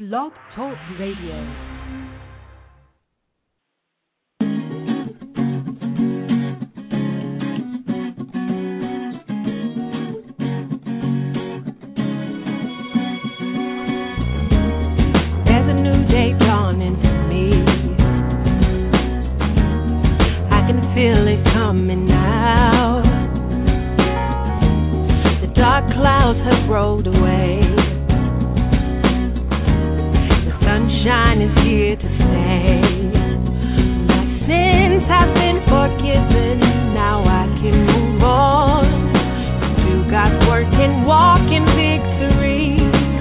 Blog Talk Radio. Feel it coming now. The dark clouds have rolled away. The sunshine is here to stay. My sins have been forgiven. Now I can move on. Do God's work and walk in victory.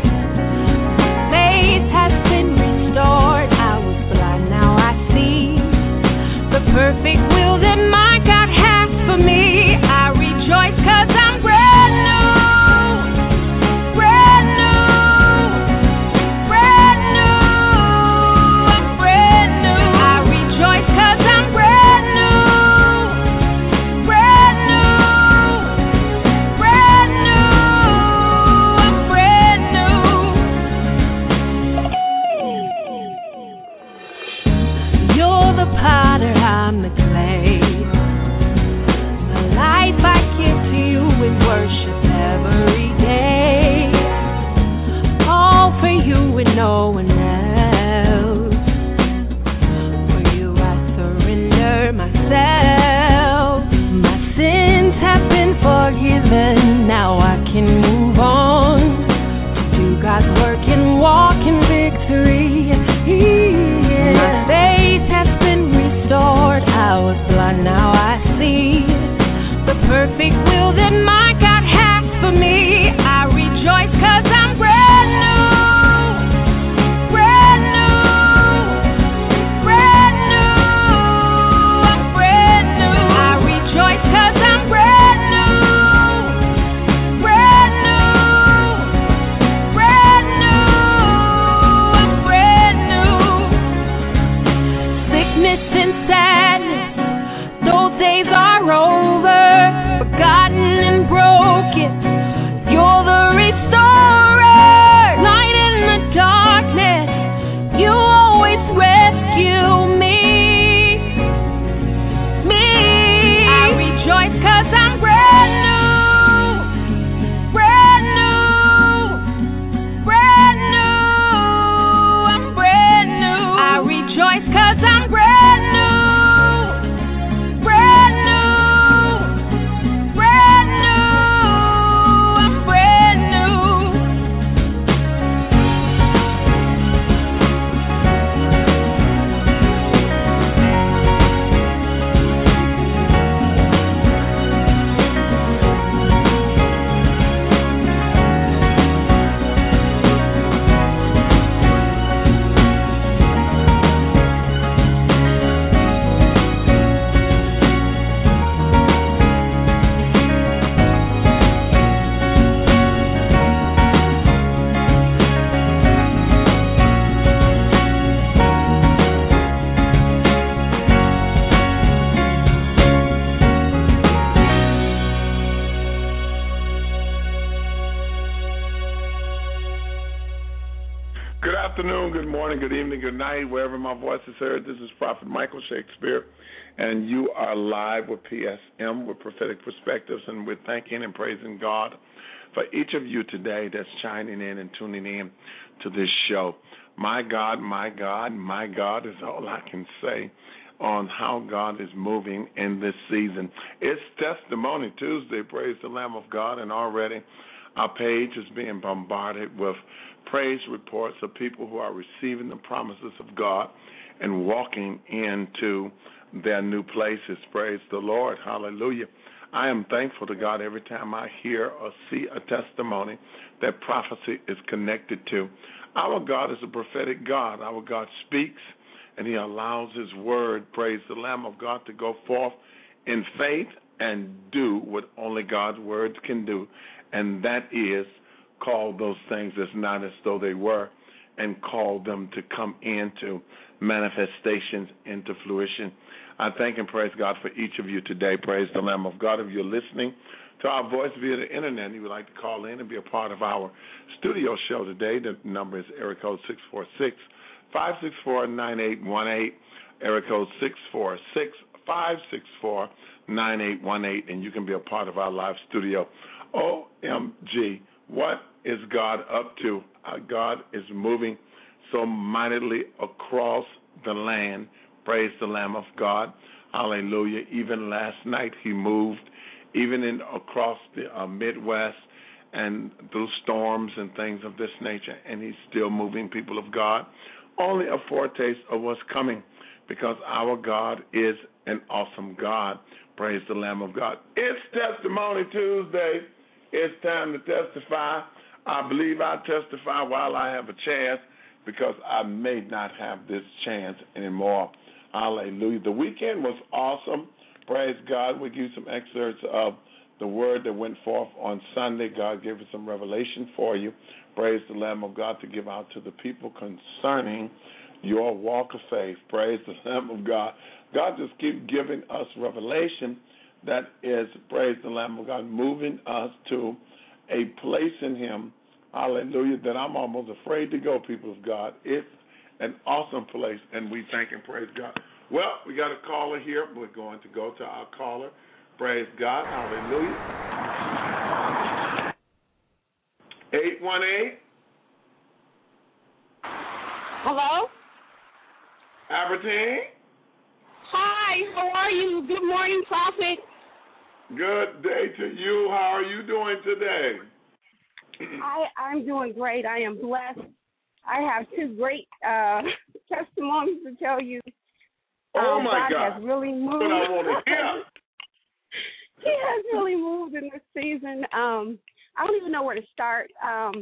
Faith has been restored. I was blind, now I see the perfect will that my God has for me. I rejoice 'cause I'm brand new, brand new, brand new. I'm brand new. I rejoice 'cause I'm brand new, brand new, brand new. I'm brand new. You're the potter, I'm the clay. My life I give to you in worship every day. All for you and no one else. For you I surrender myself. My sins have been forgiven. Now I can move on to do God's work and walk in victory. My faith has been restored. I was blind, now I see the perfect will that my God has for me. I rejoice 'cause I'm brand new, brand new, brand new. I'm brand new. I rejoice 'cause I'm brand new, brand new, brand new. I'm brand new. Sickness and sadness, those days are over, forgotten and broken. You're the restorer, light in the darkness. You always rescue me. I rejoice 'cause I'm brand new, brand new, brand new. I'm brand new. I rejoice 'cause I'm brand new, brand new, brand new. I'm brand new. Good afternoon, good morning, good evening, good night, wherever my voice is heard. This is Prophet Michael Shakespeare, and you are live with PSM, with Prophetic Perspectives, and we're thanking and praising God for each of you today that's chiming in and tuning in to this show. My God, my God, my God is all I can say on how God is moving in this season. It's Testimony Tuesday, praise the Lamb of God, and already our page is being bombarded with praise reports of people who are receiving the promises of God and walking into their new places. Praise the Lord. Hallelujah. I am thankful to God every time I hear or see a testimony that prophecy is connected to. Our God is a prophetic God. Our God speaks, and he allows his word, praise the Lamb of God, to go forth in faith and do what only God's words can do, and that is call those things as not as though they were and call them to come into manifestations, into fruition. I thank and praise God for each of you today. Praise the Lamb of God. If you're listening to our voice via the internet and you would like to call in and be a part of our studio show today, the number is area code 646-564-9818, area code 646-564-9818, and you can be a part of our live studio. OMG, what is God up to? God is moving so mightily across the land. Praise the Lamb of God. Hallelujah. Even last night he moved, even across the Midwest and through storms and things of this nature, and he's still moving, people of God. Only a foretaste of what's coming, because our God is an awesome God. Praise the Lamb of God. It's Testimony Tuesday. It's time to testify. I believe I testify while I have a chance, because I may not have this chance anymore. Hallelujah. The weekend was awesome. Praise God. We give you some excerpts of the word that went forth on Sunday. God gave us some revelation for you. Praise the Lamb of God to give out to the people concerning your walk of faith. Praise the Lamb of God. God just keeps giving us revelation that is, praise the Lamb of God, moving us to a place in him, hallelujah, that I'm almost afraid to go, people of God. It's an awesome place, and we thank and praise God. Well, we got a caller here. We're going to go to our caller. Praise God. Hallelujah. 818. Hello? Albertine. Hi, how are you? Good morning, Prophet. Good day to you. How are you doing today? I'm doing great. I am blessed. I have two great testimonies to tell you. Oh, my God. God has really moved. What I want to hear. He has really moved in this season. I don't even know where to start.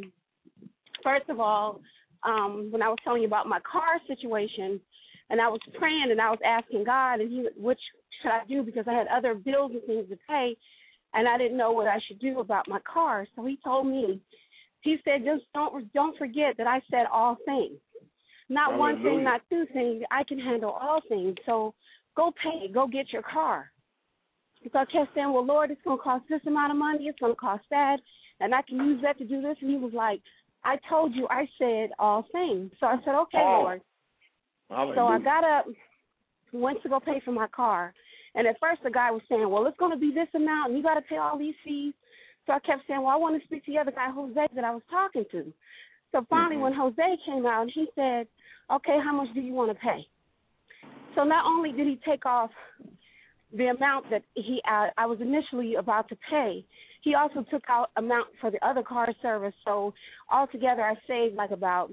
First of all, when I was telling you about my car situation, and I was praying and I was asking God, and which should I do, because I had other bills and things to pay, and I didn't know what I should do about my car. So he told me, he said, just don't forget that I said all things. Not Hallelujah. One thing, not two things. I can handle all things. So go pay, go get your car. So I kept saying, well, Lord, it's going to cost this amount of money. It's going to cost that, and I can use that to do this. And he was like, I told you I said all things. So I said, okay, Lord. Hallelujah. So I got up, went to go pay for my car. And at first the guy was saying, well, it's going to be this amount, and you got to pay all these fees. So I kept saying, well, I want to speak to the other guy, Jose, that I was talking to. So finally when Jose came out, he said, okay, how much do you want to pay? So not only did he take off the amount that I was initially about to pay, he also took out amount for the other car service. So altogether I saved about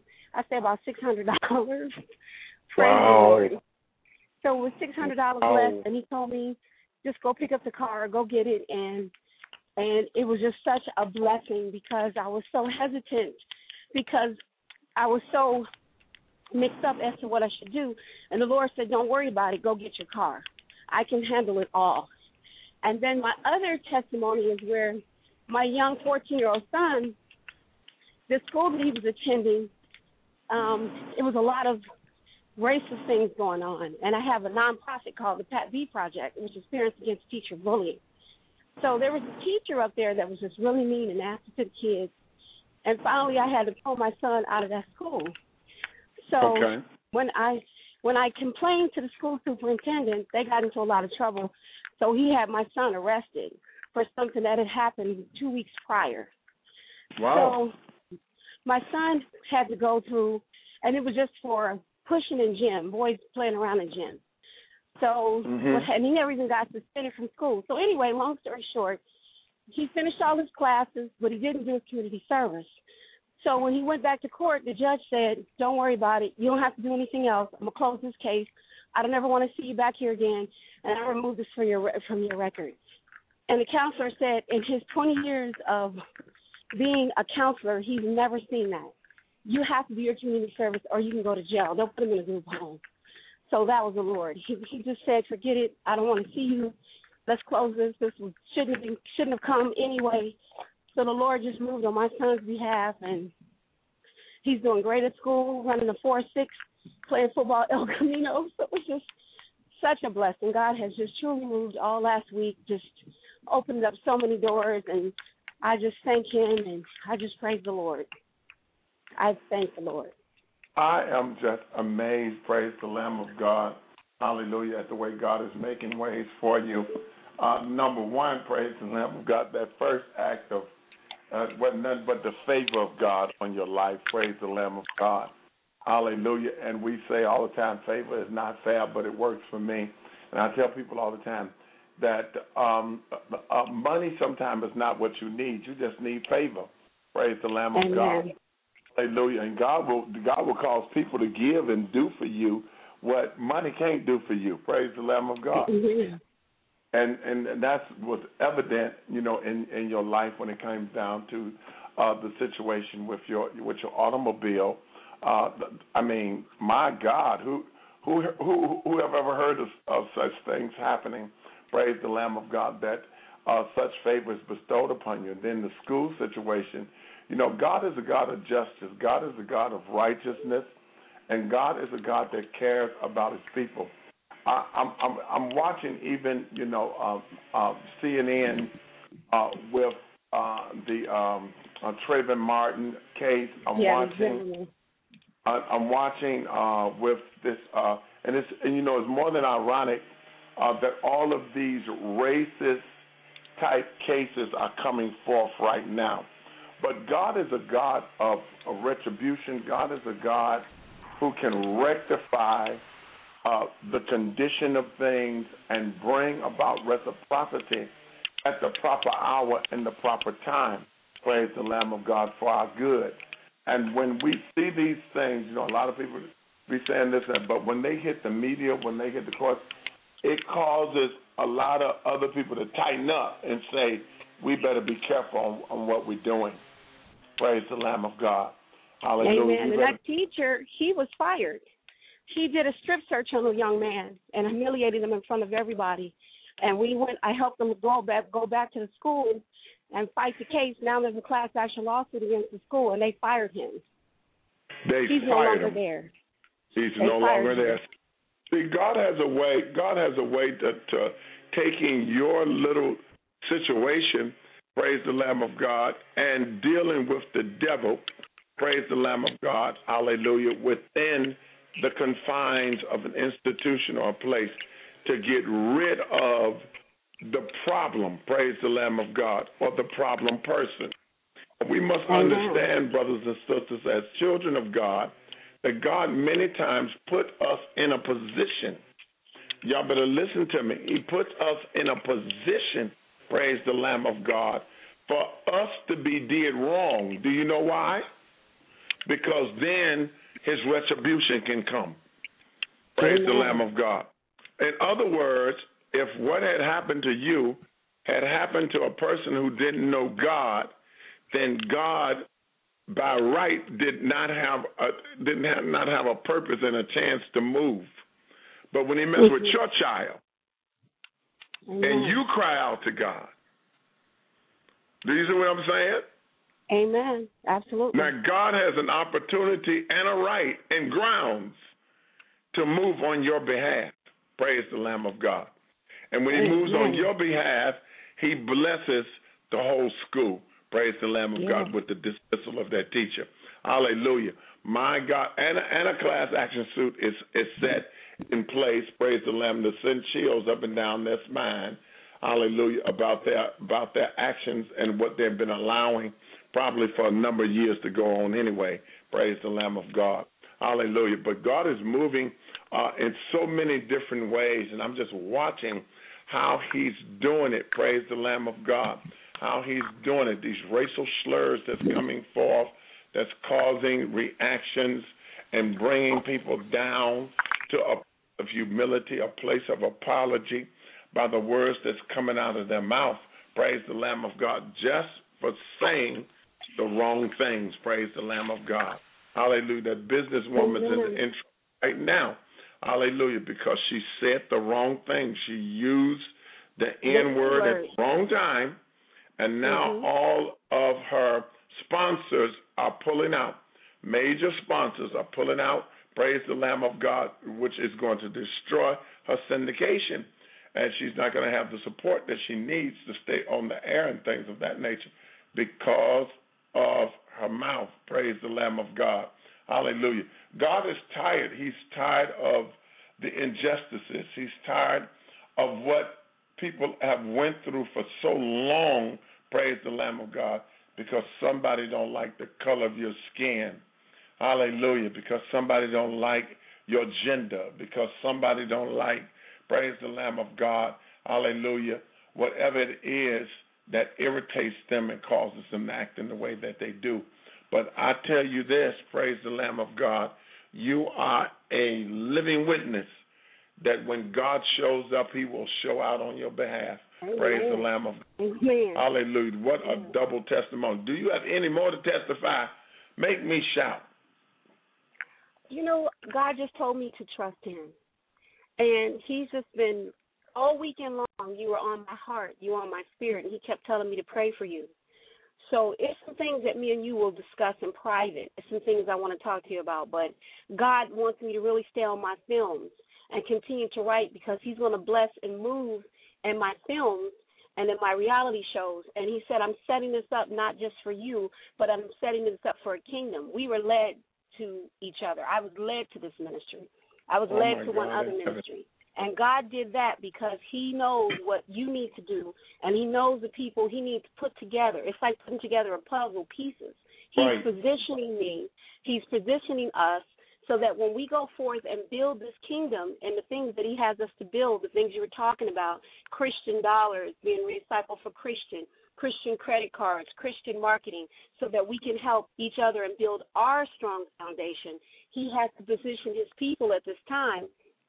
$600. Wow. So it was $600 less, and he told me, just go pick up the car, go get it, and it was just such a blessing, because I was so hesitant, because I was so mixed up as to what I should do. And the Lord said, don't worry about it, go get your car. I can handle it all. And then my other testimony is where my young 14-year-old son, the school that he was attending, it was a lot of racist things going on. And I have a nonprofit called the Pat B Project, which is Parents Against Teacher Bullying. So there was a teacher up there that was just really mean and nasty to the kids. And finally I had to pull my son out of that school. So when I complained to the school superintendent, they got into a lot of trouble. So he had my son arrested for something that had happened 2 weeks prior. Wow. So my son had to go through, and it was just for pushing in gym, boys playing around in gym. So, and he never even got suspended from school. So anyway, long story short, he finished all his classes, but he didn't do his community service. So when he went back to court, the judge said, don't worry about it. You don't have to do anything else. I'm going to close this case. I don't ever want to see you back here again, and I remove this from your record. And the counselor said in his 20 years of being a counselor, he's never seen that. You have to do your community service or you can go to jail. They'll put him in a group home. So that was the Lord. He just said, forget it. I don't want to see you. Let's close this. This shouldn't have come anyway. So the Lord just moved on my son's behalf, and he's doing great at school, running a 4-6, playing football at El Camino. So it was just such a blessing. God has just truly moved all last week, just opened up so many doors, and I just thank him, and I just praise the Lord. I thank the Lord. I am just amazed, praise the Lamb of God, hallelujah, at the way God is making ways for you. Number one, praise the Lamb of God, that first act of wasn't nothing but the favor of God on your life, praise the Lamb of God, hallelujah. And we say all the time, favor is not fair, but it works for me. And I tell people all the time that money sometimes is not what you need. You just need favor, praise the Lamb of God. Hallelujah. And God will cause people to give and do for you what money can't do for you. Praise the Lamb of God. Mm-hmm. And that's what's evident, in your life when it comes down to the situation with your automobile. I mean, my God, who have ever heard of such things happening? Praise the Lamb of God, that such favor is bestowed upon you. And then the school situation. God is a God of justice. God is a God of righteousness, and God is a God that cares about His people. I'm watching even CNN with the Trayvon Martin case. I'm watching with this, and it's more than ironic that all of these racist type cases are coming forth right now. But God is a God of retribution. God is a God who can rectify the condition of things and bring about reciprocity at the proper hour and the proper time. Praise the Lamb of God, for our good. And when we see these things, a lot of people be saying this, but when they hit the media, when they hit the courts, it causes a lot of other people to tighten up and say, we better be careful on what we're doing. Praise the Lamb of God. Hallelujah. Amen. And that teacher, he was fired. He did a strip search on a young man and humiliated him in front of everybody. And I helped them go back to the school and fight the case. Now there's a class action lawsuit against the school, and they fired him. He's no longer there. He's no longer there. See, God has a way to taking your little situation, praise the Lamb of God, and dealing with the devil, praise the Lamb of God, hallelujah, within the confines of an institution or a place to get rid of the problem, praise the Lamb of God, or the problem person. We must understand, brothers and sisters, as children of God, that God many times put us in a position. Y'all better listen to me. He puts us in a position, praise the Lamb of God, for us to be did wrong. Do you know why? Because then His retribution can come. Praise the Lamb of God. In other words, if what had happened to you had happened to a person who didn't know God, then God, by right, did not have a purpose and a chance to move. But when He messed with your child, and you cry out to God, do you see what I'm saying? Amen. Absolutely. Now, God has an opportunity and a right and grounds to move on your behalf. Praise the Lamb of God. And when He moves on your behalf, He blesses the whole school. Praise the Lamb of God with the dismissal of that teacher. Hallelujah. My God. And a class action suit is set in place, praise the Lamb, to send chills up and down their spine. Hallelujah. About their actions and what they've been allowing probably for a number of years to go on anyway. Praise the Lamb of God. Hallelujah. But God is moving in so many different ways, and I'm just watching how He's doing it. Praise the Lamb of God. How He's doing it. These racial slurs that's coming forth, that's causing reactions and bringing people down to a place of humility, a place of apology by the words that's coming out of their mouth. Praise the Lamb of God. Just for saying the wrong things. Praise the Lamb of God. Hallelujah. That businesswoman's in the intro right now. Hallelujah. Because she said the wrong thing. She used the N-word at the wrong time. And now all of her sponsors are pulling out. major sponsors are pulling out, praise the Lamb of God, which is going to destroy her syndication. And she's not going to have the support that she needs to stay on the air and things of that nature because of her mouth. Praise the Lamb of God. Hallelujah. God is tired. He's tired of the injustices. He's tired of what people have went through for so long, praise the Lamb of God, because somebody don't like the color of your skin. Hallelujah. Because somebody don't like your gender. Because somebody don't like, praise the Lamb of God, hallelujah, whatever it is that irritates them and causes them to act in the way that they do. But I tell you this, praise the Lamb of God, you are a living witness that when God shows up, he will show out on your behalf. Amen. Praise the Lamb of God. Amen. Hallelujah. What a double testimony. Do you have any more to testify? Make me shout. You know, God just told me to trust him. And he's just been, all weekend long, you were on my heart, you were on my spirit, and he kept telling me to pray for you. So it's some things that me and you will discuss in private. It's some things I want to talk to you about. But God wants me to really stay on my films and continue to write because he's going to bless and move in my films and in my reality shows. And he said, I'm setting this up not just for you, but I'm setting this up for a kingdom. We were led to each other. I was led to this ministry. I was led to one other ministry. And God did that because he knows what you need to do, and he knows the people he needs to put together. It's like putting together a puzzle pieces. He's positioning me. He's positioning us so that when we go forth and build this kingdom and the things that he has us to build, the things you were talking about, Christian dollars being recycled for Christian credit cards, Christian marketing, so that we can help each other and build our strong foundation. He has to position his people at this time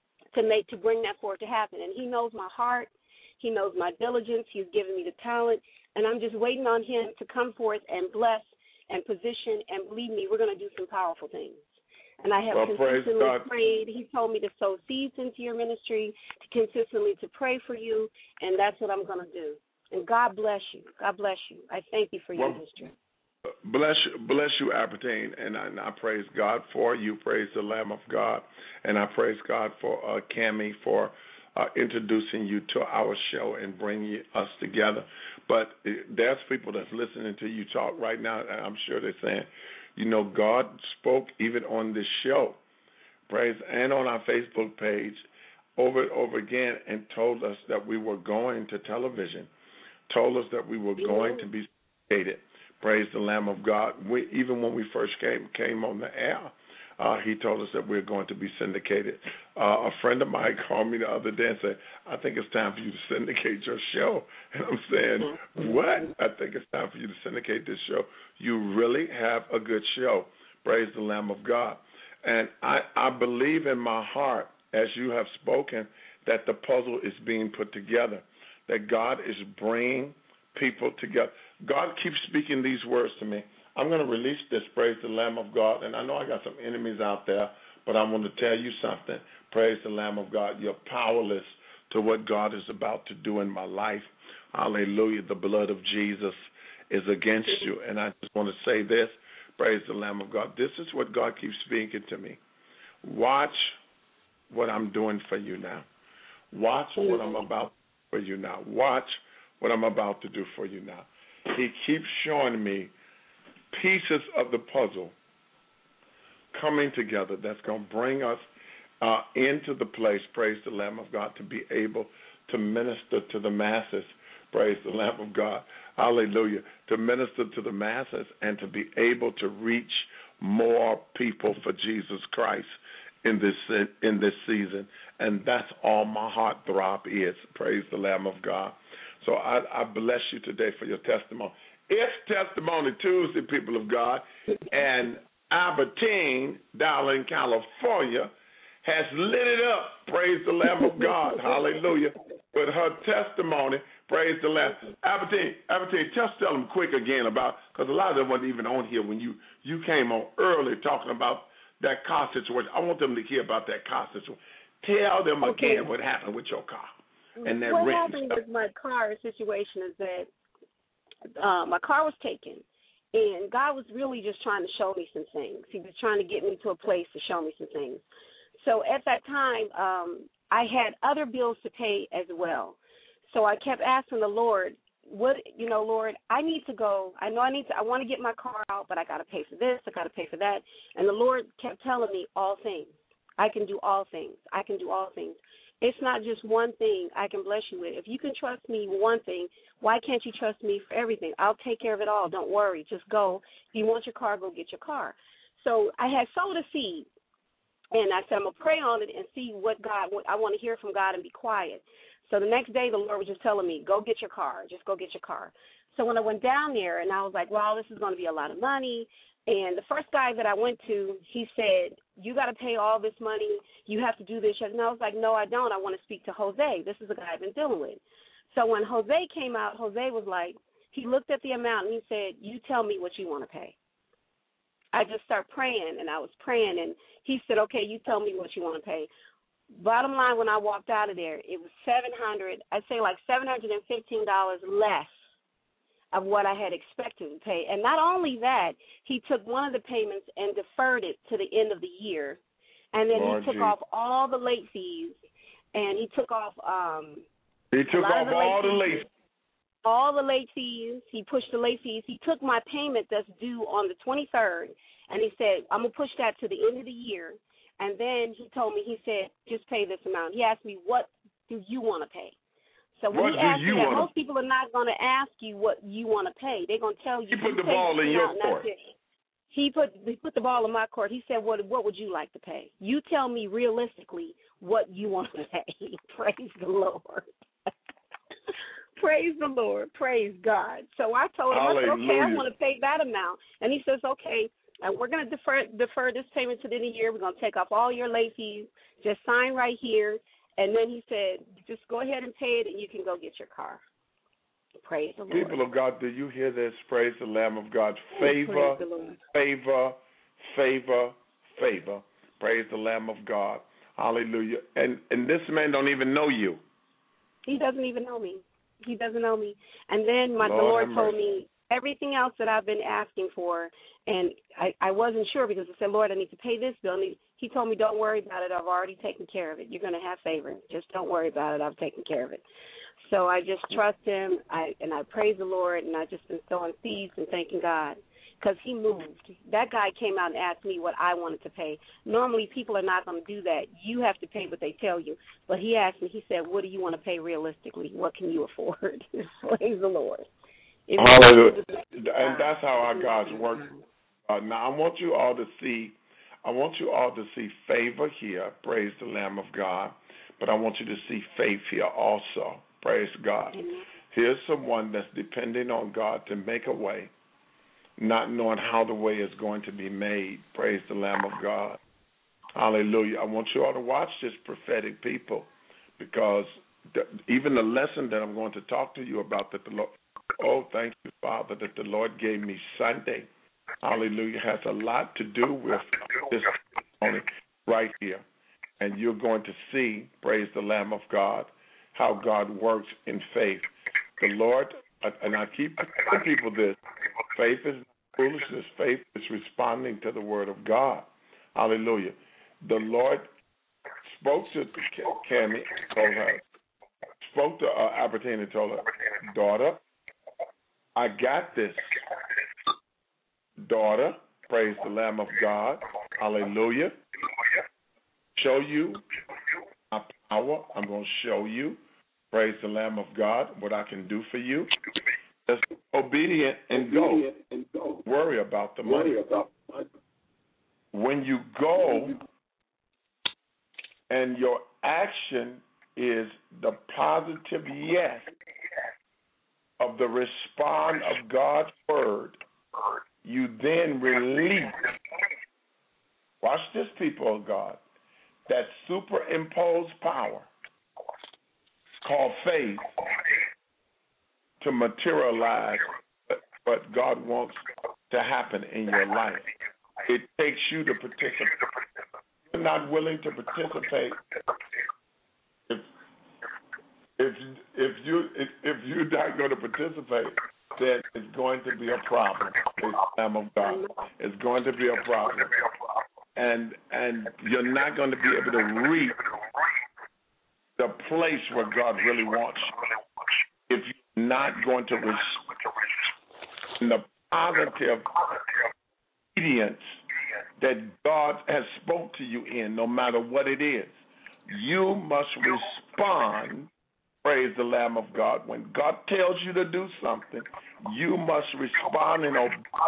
to bring that forward to happen. And he knows my heart. He knows my diligence. He's given me the talent. And I'm just waiting on him to come forth and bless and position. And believe me, we're going to do some powerful things. And I have consistently prayed. He told me to sow seeds into your ministry, to consistently to pray for you. And that's what I'm going to do. And God bless you. God bless you. I thank you for your ministry. Bless you, Appertain, and I praise God for you. Praise the Lamb of God, and I praise God for Cammie for introducing you to our show and bringing us together. But there's people that's listening to you talk right now, and I'm sure they're saying, you know, God spoke even on this show, praise, and on our Facebook page over and over again, and told us that we were going to television, told us that we were going to be syndicated. Praise the Lamb of God. Even when we first came on the air, he told us that we're going to be syndicated. A friend of mine called me the other day and said, I think it's time for you to syndicate your show. And I'm saying, what? I think it's time for you to syndicate this show. You really have a good show. Praise the Lamb of God. And I believe in my heart, as you have spoken, that the puzzle is being put together, that God is bringing people together. God keeps speaking these words to me. I'm going to release this, praise the Lamb of God, and I know I got some enemies out there, but I want to tell you something. Praise the Lamb of God. You're powerless to what God is about to do in my life. Hallelujah. The blood of Jesus is against you, and I just want to say this, praise the Lamb of God. This is what God keeps speaking to me. Watch what I'm doing for you now. Watch what I'm about for you now. Watch what I'm about to do for you now. He keeps showing me pieces of the puzzle coming together that's going to bring us into the place, praise the Lamb of God, to be able to minister to the masses, praise the Lamb of God, hallelujah, to minister to the masses and to be able to reach more people for Jesus Christ in this season. And that's all my heart throb is, praise the Lamb of God. So I bless you today for your testimony. It's Testimony Tuesday, people of God, and Albertine, down in California, has lit it up, praise the Lamb of God, hallelujah, with her testimony, praise the Lamb. Albertine, just tell them quick again about, because a lot of them weren't even on here when you came on early talking about that car situation. I want them to hear about that car situation. Tell them again what happened with your car. And that what happened with my car situation is that my car was taken And God was really just trying to show me some things. He was trying to get me to a place to show me some things. So at that time, I had other bills to pay as well. So I kept asking the Lord, Lord, I need to go. I want to get my car out, but I got to pay for this. I got to pay for that. And the Lord kept telling me all things. I can do all things. I can do all things. It's not just one thing I can bless you with. If you can trust me one thing, why can't you trust me for everything? I'll take care of it all. Don't worry. Just go. If you want your car, go get your car. So I had sowed a seed, and I said I'm going to pray on it and see what I want to hear from God and be quiet. So the next day the Lord was just telling me, go get your car. Just go get your car. So when I went down there and I was like, wow, this is going to be a lot of money. And the first guy that I went to, he said, you got to pay all this money. You have to do this. And I was like, no, I don't. I want to speak to Jose. This is the guy I've been dealing with. So when Jose came out, Jose was like, he looked at the amount and he said, you tell me what you want to pay. I just started praying, and I was praying, and he said, okay, you tell me what you want to pay. Bottom line, when I walked out of there, it was $715 less of what I had expected to pay. And not only that, he took one of the payments and deferred it to the end of the year. And then he took off all the late fees, and he took off all the late fees. He pushed the late fees. He took my payment that's due on the 23rd, and he said, I'm going to push that to the end of the year. And then he told me, he said, just pay this amount. He asked me, what do you want to pay? So when he asked me that, most people are not going to ask you what you want to pay. They're going to tell you. He put the ball in your court. He put the ball in my court. He said, what would you like to pay? You tell me realistically what you want to pay. Praise the Lord. Praise the Lord. Praise God. So I told him, I said, okay, I want to pay that amount. And he says, okay, and we're going to defer this payment to the end of the year. We're going to take off all your late fees. Just sign right here. And then he said, just go ahead and pay it, and you can go get your car. Praise the Lord. People of God, do you hear this? Praise the Lamb of God. Favor, favor, favor, favor. Praise the Lamb of God. Hallelujah. And this man don't even know you. He doesn't even know me. He doesn't know me. And then the Lord told me everything else that I've been asking for, and I wasn't sure because I said, Lord, I need to pay this bill. He told me, don't worry about it. I've already taken care of it. You're going to have favor. Just don't worry about it. I've taken care of it. So I just trust him, and I praise the Lord, and I've just been sowing seeds and thanking God because he moved. That guy came out and asked me what I wanted to pay. Normally people are not going to do that. You have to pay what they tell you. But he asked me, he said, what do you want to pay realistically? What can you afford? Praise the Lord. Hallelujah. And that's how our God's work. Now I want you all to see favor here. Praise the Lamb of God. But I want you to see faith here also. Praise God. Amen. Here's someone that's depending on God to make a way, not knowing how the way is going to be made. Praise the Lamb of God. Hallelujah. I want you all to watch this, prophetic people, because even the lesson that I'm going to talk to you about that the Lord, thank you, Father, that the Lord gave me Sunday, hallelujah, has a lot to do with this right here. And you're going to see, praise the Lamb of God, how God works in faith. The Lord, and I keep telling people this, faith is not foolishness. Faith is responding to the word of God. Hallelujah. The Lord spoke to Cammie, told her, spoke to Albertine and told her, daughter, I got this. Daughter, praise the Lamb of God. Hallelujah. Show you my power. I'm going to show you, praise the Lamb of God, what I can do for you. Just obedient and go. Worry about the money. When you go and your action is the positive yes of the response of God's word, you then release. Watch this, people of God. That superimposed power called faith to materialize what God wants to happen in your life. It takes you to participate. If you're not willing to participate, if you're not going to participate, then it's going to be a problem. Praise the Lamb of God. It's going to be a problem. And you're not going to be able to reach the place where God really wants you if you're not going to respond in the positive obedience that God has spoke to you in, no matter what it is. You must respond, praise the Lamb of God. When God tells you to do something, you must respond in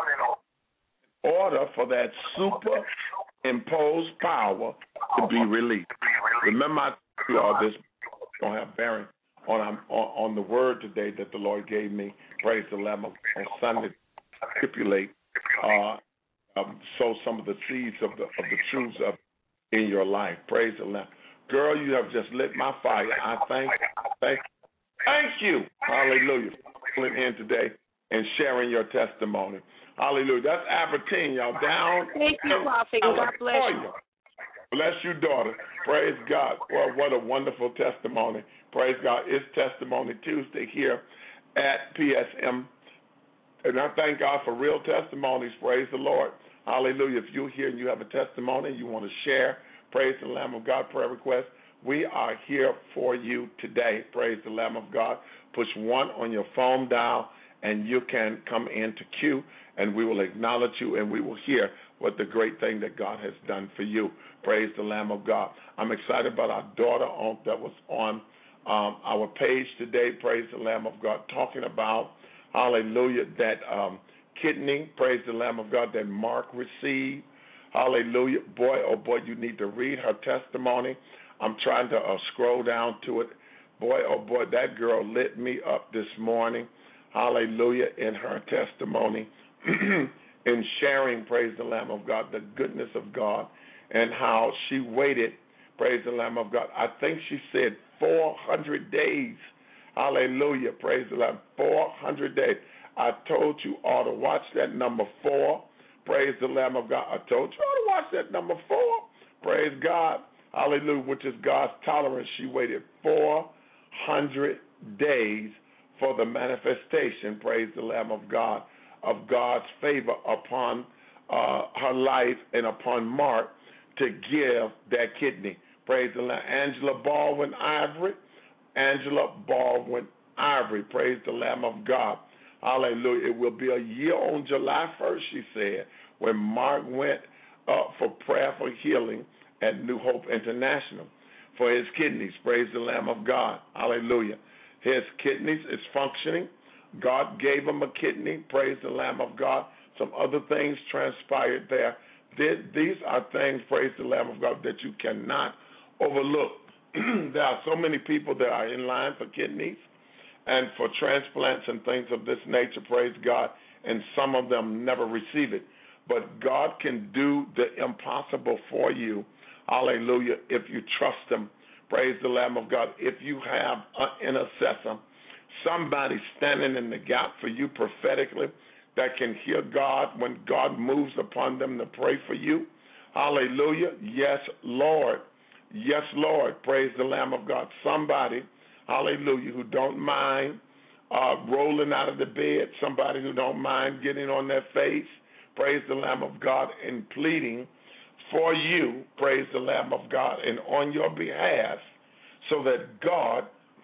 order for that superimposed power to be released. Remember, I told you all this don't have bearing on the word today that the Lord gave me, praise the Lamb of God, on Sunday, stipulate, sow some of the seeds of the truths of in your life. Praise the Lamb. Girl, you have just lit my fire. I thank you. Hallelujah. For in today and sharing your testimony. Hallelujah. That's Albertine, y'all. Down. Thank you, Prophet. God bless you. Bless you, daughter. Praise God. Well, what a wonderful testimony. Praise God. It's Testimony Tuesday here at PSM. And I thank God for real testimonies. Praise the Lord. Hallelujah. If you're here and you have a testimony you want to share, praise the Lamb of God, prayer request, we are here for you today. Praise the Lamb of God. Push 1 on your phone dial, and you can come into queue, and we will acknowledge you, and we will hear what the great thing that God has done for you. Praise the Lamb of God. I'm excited about our daughter that was on our page today, praise the Lamb of God, talking about, hallelujah, that kidney, praise the Lamb of God, that Mark received. Hallelujah. Boy, oh boy, you need to read her testimony. I'm trying to scroll down to it. Boy, oh boy, that girl lit me up this morning. Hallelujah, in her testimony, in sharing, praise the Lamb of God, the goodness of God, and how she waited, praise the Lamb of God. I think she said 400 days. Hallelujah, praise the Lamb, 400 days. I told you all to watch that number 4. Praise the Lamb of God. I told you all to watch that number 4. Praise God. Hallelujah, which is God's tolerance. She waited 400 days for the manifestation, praise the Lamb of God, of God's favor upon her life and upon Mark to give that kidney. Praise the Lamb. Angela Baldwin Ivory, praise the Lamb of God. Hallelujah. It will be a year on July 1st, she said, when Mark went up for prayer for healing at New Hope International for his kidneys. Praise the Lamb of God. Hallelujah. His kidneys is functioning. God gave him a kidney. Praise the Lamb of God. Some other things transpired there. These are things, praise the Lamb of God, that you cannot overlook. There are so many people that are in line for kidneys and for transplants and things of this nature, praise God, and some of them never receive it. But God can do the impossible for you, hallelujah, if you trust him, praise the Lamb of God. If you have an intercessor, somebody standing in the gap for you prophetically that can hear God when God moves upon them to pray for you, hallelujah, yes, Lord. Yes, Lord, praise the Lamb of God. Somebody, hallelujah, who don't mind rolling out of the bed, somebody who don't mind getting on their face, praise the Lamb of God, and pleading for you, praise the Lamb of God, and on your behalf, so that God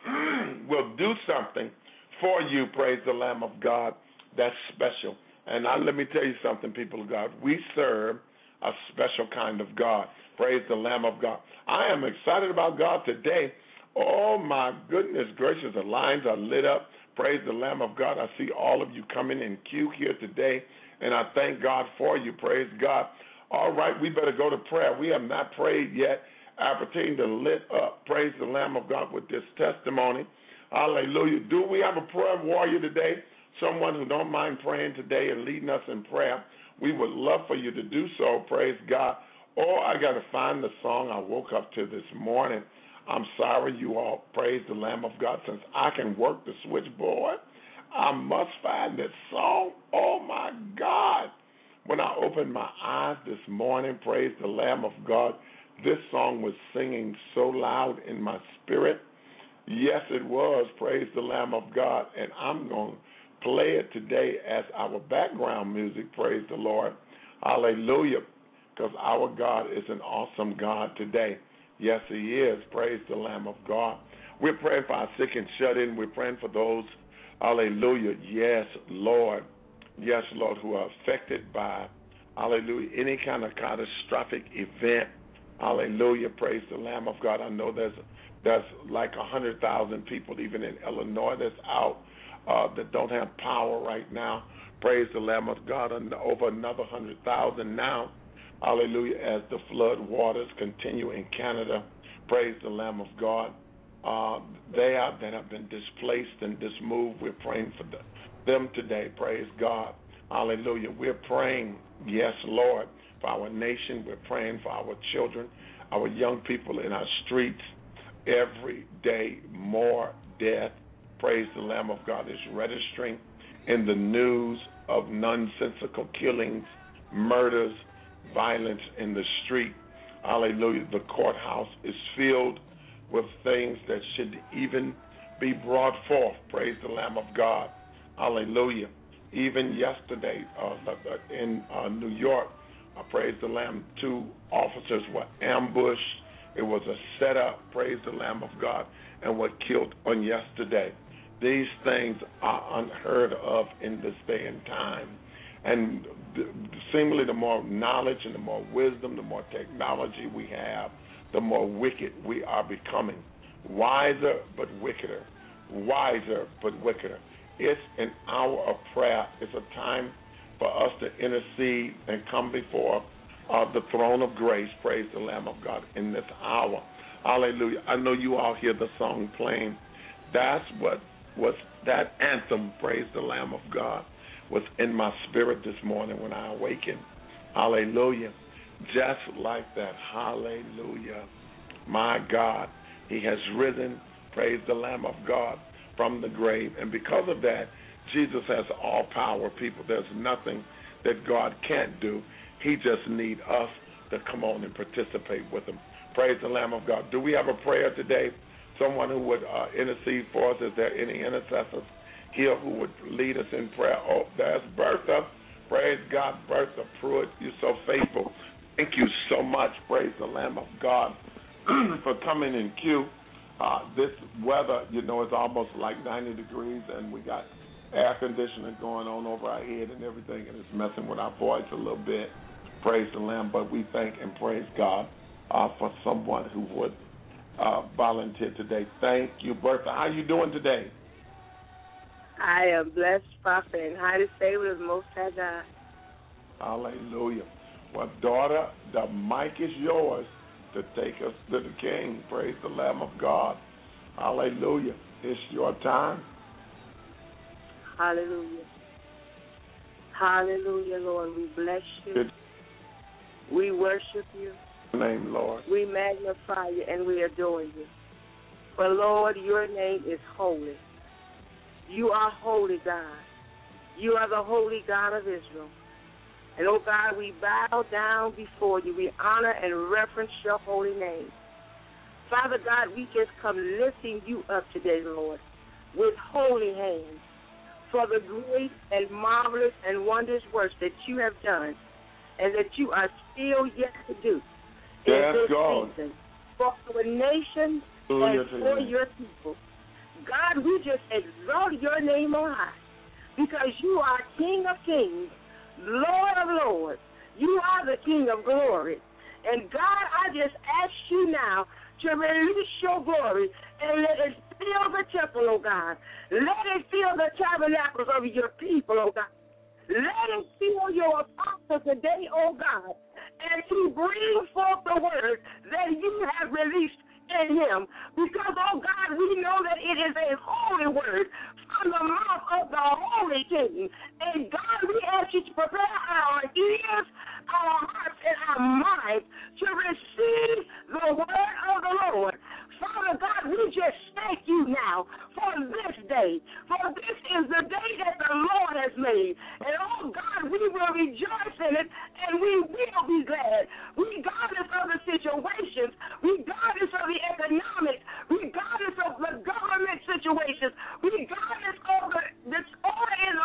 will do something for you, praise the Lamb of God. That's special. And let me tell you something, people of God. We serve a special kind of God. Praise the Lamb of God. I am excited about God today. Oh, my goodness gracious, the lines are lit up. Praise the Lamb of God. I see all of you coming in queue here today, and I thank God for you. Praise God. All right, we better go to prayer. We have not prayed yet. Opportunity to lit up, praise the Lamb of God, with this testimony. Hallelujah. Do we have a prayer warrior today? Someone who don't mind praying today and leading us in prayer? We would love for you to do so, praise God. Or I got to find the song I woke up to this morning. I'm sorry, you all, praise the Lamb of God. Since I can work the switchboard, I must find this song. Oh, my God. When I opened my eyes this morning, praise the Lamb of God, this song was singing so loud in my spirit. Yes, it was, praise the Lamb of God. And I'm going to play it today as our background music. Praise the Lord. Hallelujah. Because our God is an awesome God today. Yes, He is. Praise the Lamb of God. We're praying for our sick and shut in. We're praying for those, hallelujah, yes, Lord, who are affected by, hallelujah, any kind of catastrophic event. Hallelujah, praise the Lamb of God. I know there's like 100,000 people even in Illinois that's out that don't have power right now. Praise the Lamb of God. And over another 100,000 now. Hallelujah, as the flood waters continue in Canada. Praise the Lamb of God. They that have been displaced and dismoved, we're praying for them today. Praise God. Hallelujah. We're praying, yes, Lord, for our nation. We're praying for our children, our young people in our streets. Every day more death, praise the Lamb of God, is registering in the news of nonsensical killings, murders, violence in the street. Hallelujah. The courthouse is filled with things that should even be brought forth. Praise the Lamb of God. Hallelujah. Even yesterday in New York, praise the Lamb, 2 officers were ambushed. It was a setup, praise the Lamb of God, and were killed on yesterday. These things are unheard of in this day and time. And seemingly the more knowledge and the more wisdom, the more technology we have, the more wicked we are becoming. Wiser but wickeder. Wiser but wickeder. It's an hour of prayer. It's a time for us to intercede and come before the throne of grace, praise the Lamb of God, in this hour. Hallelujah. I know you all hear the song playing. That's what was that anthem, praise the Lamb of God, was in my spirit this morning when I awakened. Hallelujah. Just like that. Hallelujah. My God, He has risen, praise the Lamb of God, from the grave. And because of that, Jesus has all power, people. There's nothing that God can't do. He just needs us to come on and participate with Him. Praise the Lamb of God. Do we have a prayer today? Someone who would intercede for us? Is there any intercessors here who would lead us in prayer? Oh, there's Bertha. Praise God, Bertha Pruitt. You're so faithful. Thank you so much, praise the Lamb of God, for coming in queue. This weather, is almost like 90 degrees, and we got air conditioning going on over our head and everything, and it's messing with our voice a little bit. Praise the Lamb, but we thank and praise God for someone who would volunteer today. Thank you, Bertha. How are you doing today? I am blessed, Prophet, and highly favored of the Most High God. Hallelujah. Well, daughter, the mic is yours to take us to the King. Praise the Lamb of God. Hallelujah. It's your time. Hallelujah. Hallelujah, Lord. We bless you. We worship you. Name, Lord. We magnify you and we adore you. For, Lord, your name is holy. You are holy, God. You are the holy God of Israel. And, oh, God, we bow down before you. We honor and reverence your holy name. Father God, we just come lifting you up today, Lord, with holy hands for the great and marvelous and wondrous works that you have done and that you are still yet to do in this season for our nation and for your people. God, we just exalt your name on high because you are King of kings, Lord of lords. You are the King of glory. And, God, I just ask you now to release your glory and let it fill the temple, oh God. Let it fill the tabernacles of your people, oh God. Let it fill your apostles today, oh God, and to bring forth the word that you have released in him. Because, oh God, we know that it is a holy word from the mouth of the Holy King. And, God, we ask you to prepare our ears, our hearts, and our minds to receive the word of the Lord. Father God, we just thank you now for this day. For this is the day that the Lord has made. And, oh God, we will rejoice in it and we will be glad. Regardless of the situations, regardless of the economics, regardless of the government situations, regardless of the disorder in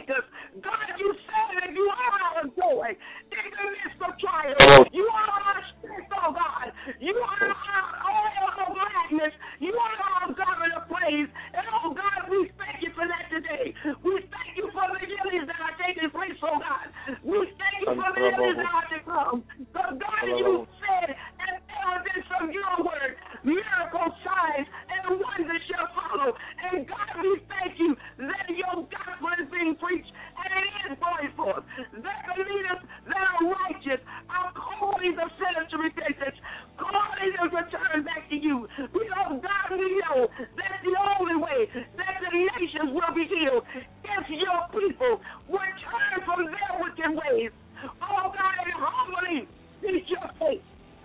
forsake us. God, you said that you are our joy in the midst of trial. You are our strength, oh God. You are our oil of gladness. You are our garment of praise. And oh God, we thank you for that today. We thank you for the healings that are taking place, oh God. We thank you for the healings that are to come. But God, you said, and evidence of your word, miracles, signs, and wonders shall follow. And God, we thank you that your gospel is being preached and it is going forth. That the leaders that are righteous are calling the sinners to repentance, calling them to turn back to you. Because God, we know that's the only way that the nations will be healed if your people will turn from their wicked ways. Oh God, and humbly seek your face.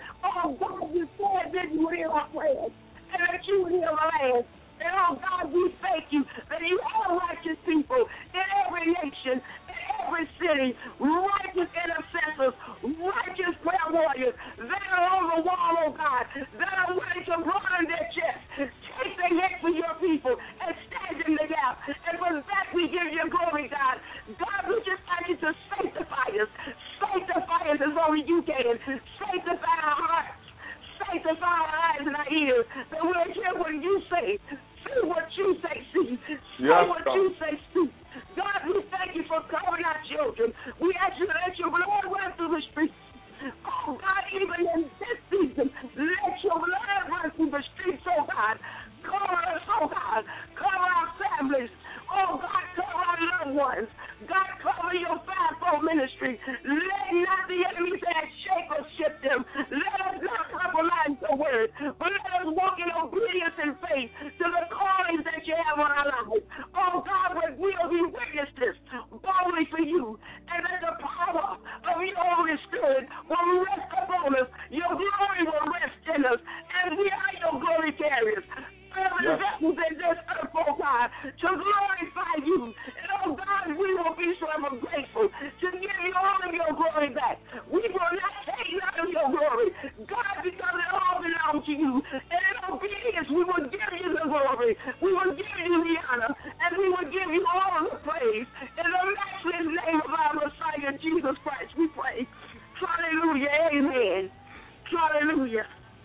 Oh God, you said that you would hear our prayers and that you would hear our lands. And oh God, we thank you that you are righteous people in every nation, in every city, righteous intercessors, righteous prayer warriors that are on the wall, oh God, that are ready to run their chest, take the hit for your people, and stand in the gap. And for that we give you glory, God. God, we just ask you to sanctify us. Sanctify us as only you can. Sanctify our hearts. Sanctify our eyes and our ears, that we'll hear what you say, see what you say, see what you say, see. God, we thank you for covering our children. We ask you to let your blood run through the streets. Oh, God, even in this season, let your blood run through the streets, oh, God. Cover us, oh, God. Cover our families. Oh, God, cover our loved ones. God, cover your fivefold ministry. Let not the enemy's hand shake or shift them. Let us not compromise the word, but let us walk in obedience and faith to the callings that you have on our lives. Oh, God, we'll be witnesses boldly for you, and that the power of your Holy Spirit will rest upon us. Your glory will rest in us, and we are your glory carriers. Every vessel in this earth, oh God, to glorify you. And oh God, we will be so ever grateful to give you all of your glory back. We will not take none of your glory, God, because it all belongs to you. And in obedience, we will give you the glory. We will give you the honor, and we will give you all the praise. In the matchless name of our Messiah, Jesus Christ, we pray. Hallelujah, amen. Hallelujah.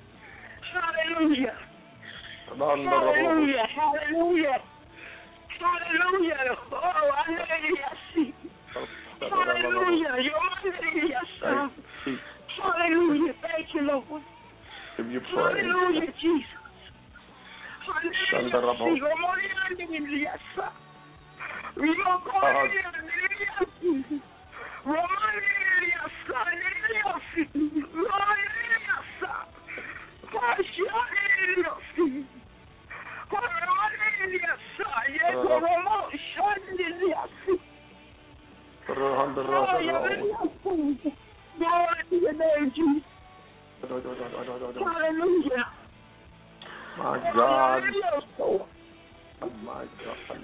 Hallelujah. Hallelujah, hallelujah, hallelujah. Oh, hallelujah. Hallelujah, hallelujah. Thank you, Lord. Give you praise. Hallelujah, Jesus. Hallelujah. Glory to your name, Jesus. Hallelujah. My God. My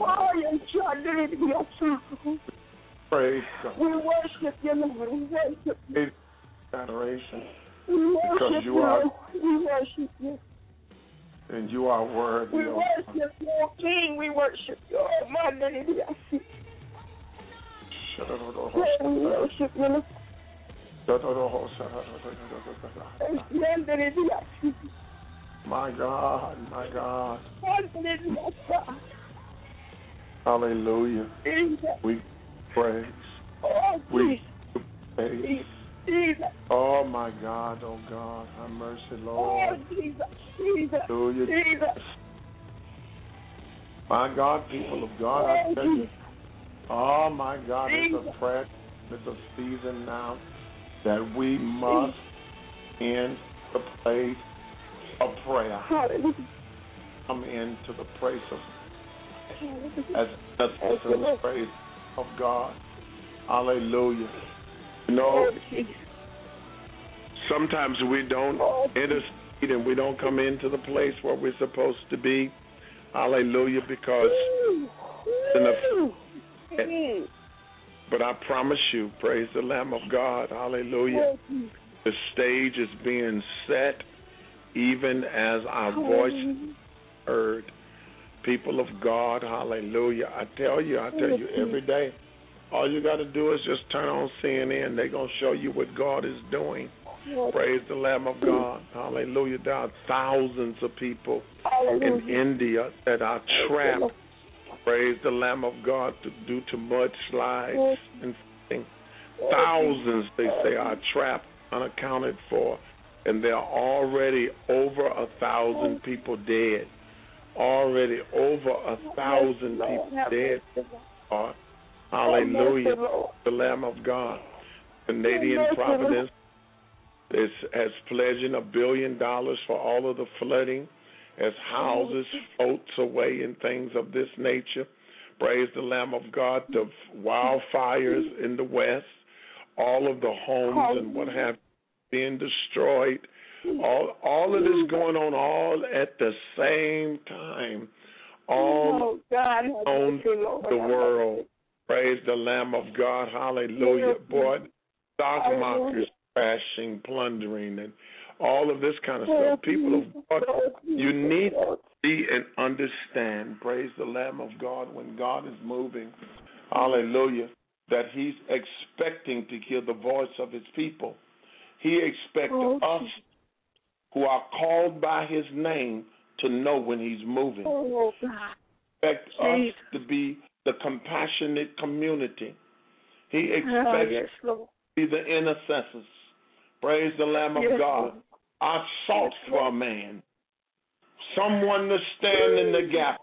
God. Praise God. We worship you, Lord. We worship you. Adoration. We worship because you are, we worship you. And you are worthy. We worship you, King. We worship you. Oh, my name is we worship you. My God, my God. Hallelujah. We praise. We praise. Oh, my God, oh, God. Have mercy, Lord. Hallelujah. My God, people of God, I tell you. Oh, my God, it's a prayer. It's a season now that we must in the place of prayer. Come into the place of as the praise of God. Hallelujah. You know, sometimes we don't intercede and we don't come into the place where we're supposed to be. Hallelujah, because but I promise you, praise the Lamb of God, hallelujah, the stage is being set even as our voice heard. People of God, hallelujah. I tell you every day, All you got to do is just turn on CNN. They're going to show you what God is doing. Praise the Lamb of God. Hallelujah. There are thousands of people in India that are trapped. Praise the Lamb of God due to mudslides and things. Thousands, they say, are trapped, unaccounted for. And there are already over 1,000 people dead. Already over 1,000 people dead. Hallelujah. The Lamb of God. Canadian Providence has pledging $1 billion for all of the flooding as houses floats away and things of this nature. Praise the Lamb of God. The wildfires in the West, all of the homes and what have been destroyed. All of this going on all at the same time. All on the world. Praise the Lamb of God. Hallelujah. Boy, stock markets crashing, plundering, and all of this kind of stuff. People of God, you need to see and understand, praise the Lamb of God, when God is moving, hallelujah, that he's expecting to hear the voice of his people. He expects us who are called by his name to know when he's moving. He expects us to be the compassionate community. He expects us to be the intercessors. Praise the Lamb of God. I sought for a man, someone to stand in the gap,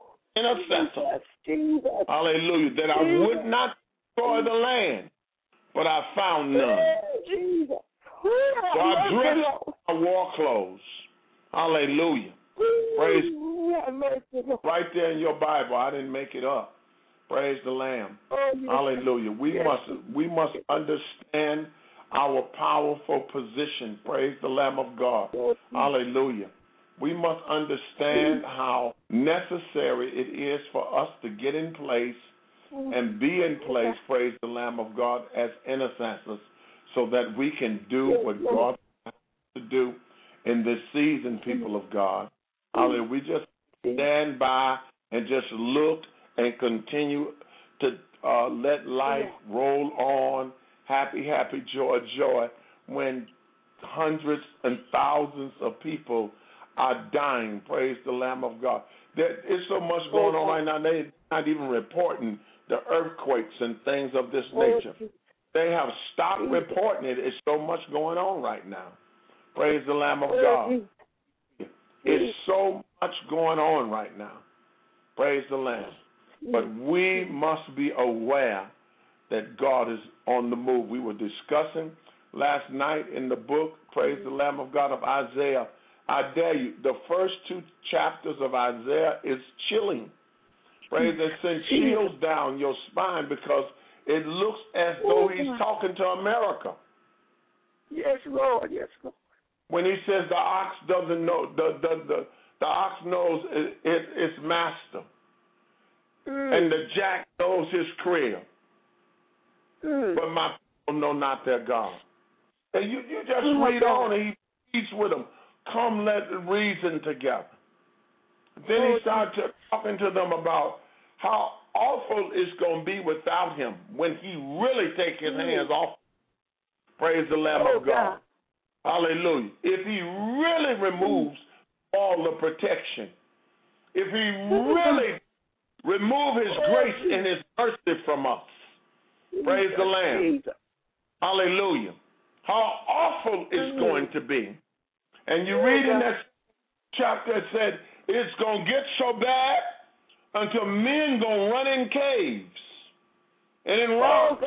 intercessor. Hallelujah. That I would not destroy the land, but I found none. So I dressed my war clothes. Hallelujah. Praise. Right there in your Bible. I didn't make it up. Praise the Lamb. Hallelujah. We must understand our powerful position. Praise the Lamb of God. Hallelujah. We must understand how necessary it is for us to get in place and be in place, praise the Lamb of God, as intercessors so that we can do what God wants to do in this season, people of God. Hallelujah. We just stand by and just look and continue to let life roll on. Happy, happy, joy, joy, when hundreds and thousands of people are dying. Praise the Lamb of God. There is so much going on right now. They're not even reporting the earthquakes and things of this nature. They have stopped reporting it. It's so much going on right now. Praise the Lamb of God. It's so much going on right now. Praise the Lamb. But we must be aware that God is on the move. We were discussing last night in the book, praise the Lamb of God, of Isaiah. I dare you, the first 2 chapters of Isaiah is chilling. Praise, it sends chills down your spine because it looks as though he's talking to America. Yes, Lord. Yes, Lord. When he says the ox doesn't know, the ox knows its master, and the jack knows his crib. But my people know not their God. And you just read on, and he speaks with them. Come, let reason together. Then he started talking to them about how awful it's going to be without him when he really takes his hands off. Praise the Lamb of God. Hallelujah. If he really removes all the protection, if he really removes his grace and his mercy from us, praise the Lamb. Hallelujah. How awful it's going to be. And you read in that chapter, it said, it's going to get so bad until men going to run in caves and in rocks.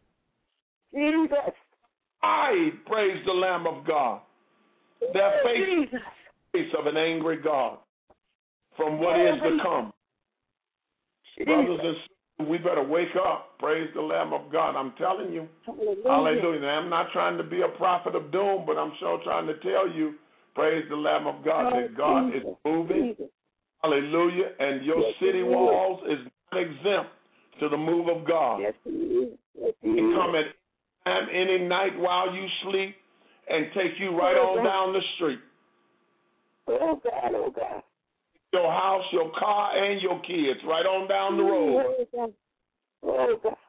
I praise the Lamb of God. Their face of an angry God from what is to come. Brothers and sisters, we better wake up. Praise the Lamb of God. I'm telling you. Hallelujah. Now, I'm not trying to be a prophet of doom, but I'm sure trying to tell you, praise the Lamb of God, that God is moving. Hallelujah. And your city walls is not exempt to the move of God. He can come at time, any night while you sleep and take you right on down the street. Oh, God, oh, God. Your house, your car, and your kids right on down the road. Oh, God.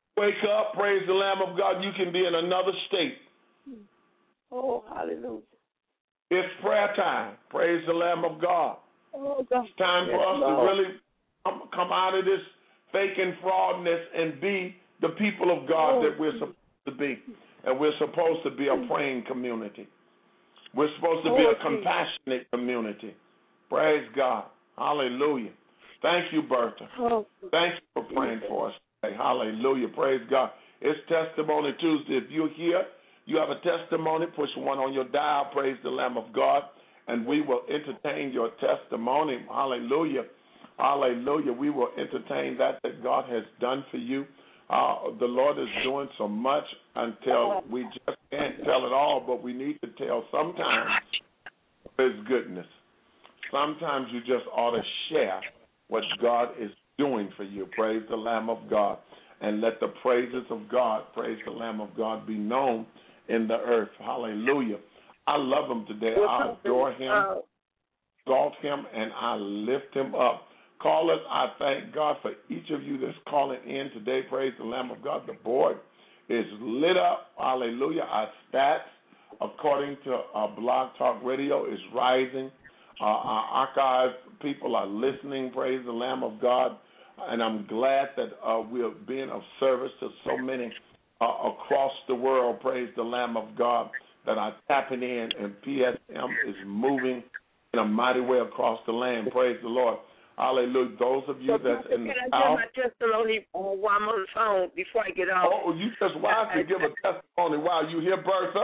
Wake up, praise the Lamb of God. You can be in another state. Oh, hallelujah. It's prayer time. Praise the Lamb of God. Oh, God. It's time for us to really come out of this fake and fraudness and be the people of God that we're supposed to be. And we're supposed to be a praying community. We're supposed to be a compassionate community. Praise God. Hallelujah. Thank you, Bertha. Thank you for praying for us today. Hallelujah. Praise God. It's Testimony Tuesday. If you're here, you have a testimony, push one on your dial. Praise the Lamb of God. And we will entertain your testimony. Hallelujah. Hallelujah. We will entertain that God has done for you. The Lord is doing so much until we just can't tell it all, but we need to tell sometimes His goodness. Sometimes you just ought to share what God is doing for you. Praise the Lamb of God. And let the praises of God, praise the Lamb of God, be known in the earth. Hallelujah. I love Him today. I adore Him, exalt Him, and I lift Him up. Callers, I thank God for each of you that's calling in today. Praise the Lamb of God. The board is lit up. Hallelujah. Our stats, according to Blog Talk Radio, is rising. Our archive people are listening. Praise the Lamb of God. And I'm glad that we're being of service to so many across the world. Praise the Lamb of God that are tapping in, and PSM is moving in a mighty way across the land. Praise the Lord. Hallelujah. Those of you that's in the South. Can I give my testimony while I'm on the phone before I get off? Oh, you just wise to give a testimony while you hear Bertha.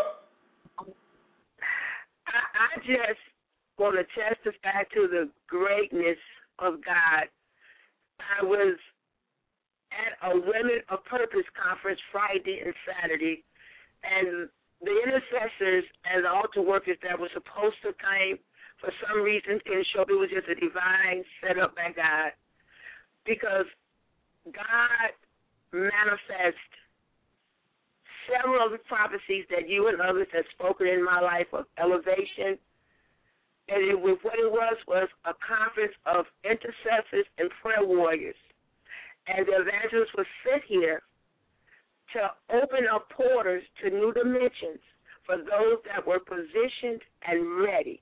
I just want to testify to the greatness of God. I was at a Women of Purpose conference Friday and Saturday, and the intercessors and the altar workers that were supposed to come for some reason couldn't show up. It was just a divine setup by God, because God manifests several of the prophecies that you and others have spoken in my life of elevation. And what it was a conference of intercessors and prayer warriors. And the evangelists were sent here to open up portals to new dimensions for those that were positioned and ready.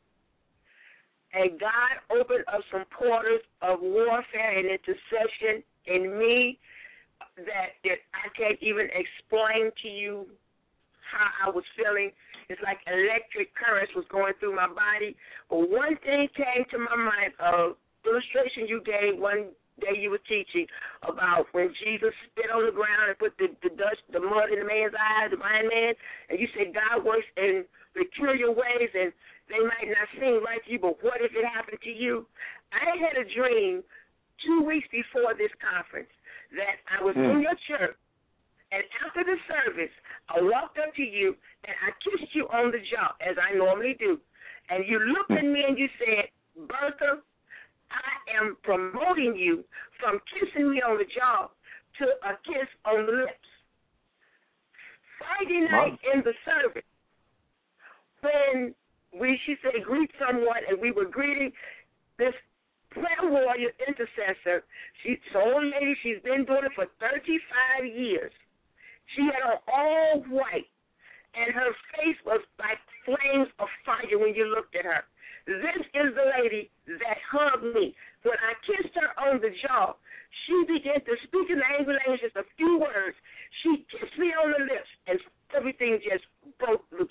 And God opened up some portals of warfare and intercession in me that I can't even explain to you how I was feeling. It's like electric currents was going through my body. But one thing came to my mind, illustration you gave one day you were teaching about when Jesus spit on the ground and put the mud in the man's eyes, the blind man, and you said God works in peculiar ways and they might not seem right to you, but what if it happened to you? I had a dream 2 weeks before this conference that I was in your church, and after the service, I walked up to you, and I kissed you on the jaw, as I normally do. And you looked at me and you said, Bertha, I am promoting you from kissing me on the jaw to a kiss on the lips. Friday night in the service, when she said, greet someone, and we were greeting this prayer warrior intercessor. She's an old lady. She's been doing it for 35 years. She had on all white, and her face was like flames of fire when you looked at her. This is the lady that hugged me. When I kissed her on the jaw, she began to speak in the angry language, just a few words. She kissed me on the lips, and everything just broke loose.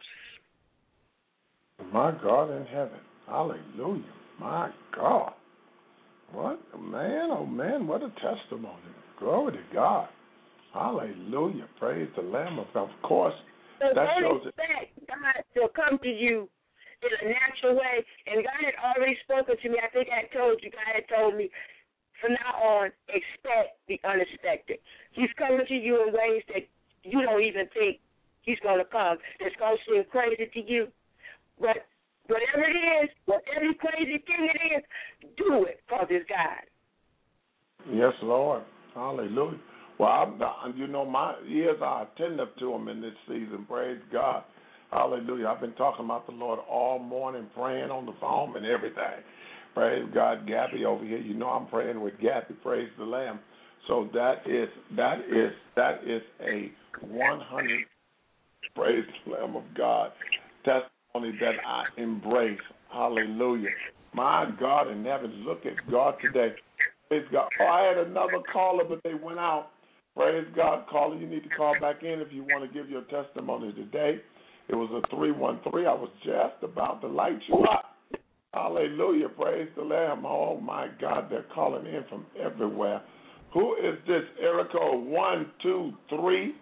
My God in heaven. Hallelujah. My God. What a man, oh man, what a testimony. Glory to God. Hallelujah. Praise the Lamb of God. Of course, so that shows it. God to come to you in a natural way, and God had already spoken to me. I think I told you, God had told me, from now on, expect the unexpected. He's coming to you in ways that you don't even think He's going to come. It's going to seem crazy to you. But whatever it is, whatever crazy thing it is, do it for this God. Yes, Lord. Hallelujah. Well, my ears are attentive to Him in this season. Praise God. Hallelujah. I've been talking about the Lord all morning, praying on the phone and everything. Praise God. Gabby over here, I'm praying with Gabby. Praise the Lamb. So that is a 100 praise the Lamb of God testimony that I embrace. Hallelujah. My God in heaven, look at God today. Praise God. Oh, I had another caller, but they went out. Praise God. Caller, you need to call back in if you want to give your testimony today. It was a 313. I was just about to light you up. Hallelujah. Praise the Lamb. Oh, my God. They're calling in from everywhere. Who is this? Erica 123.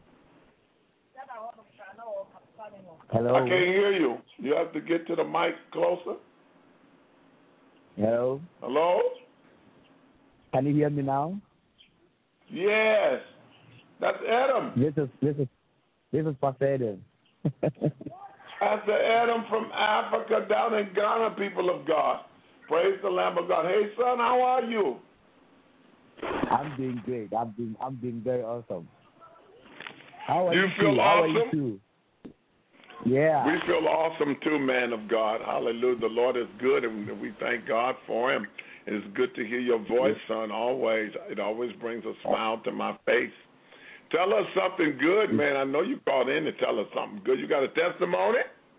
Hello. I can't hear you. You have to get to the mic closer. Hello. Hello? Can you hear me now? Yes. That's Adam. This is Pastor Adam. Pastor Adam from Africa down in Ghana, people of God. Praise the Lamb of God. Hey, son, how are you? I'm doing great. I'm doing very awesome. How are you? You feel too? awesome? How are you too? Yeah. We feel awesome too, man of God. Hallelujah. The Lord is good, and we thank God for him. It's good to hear your voice, son, always. It always brings a smile to my face. Tell us something good, man. I know you called in to tell us something good. You got a testimony?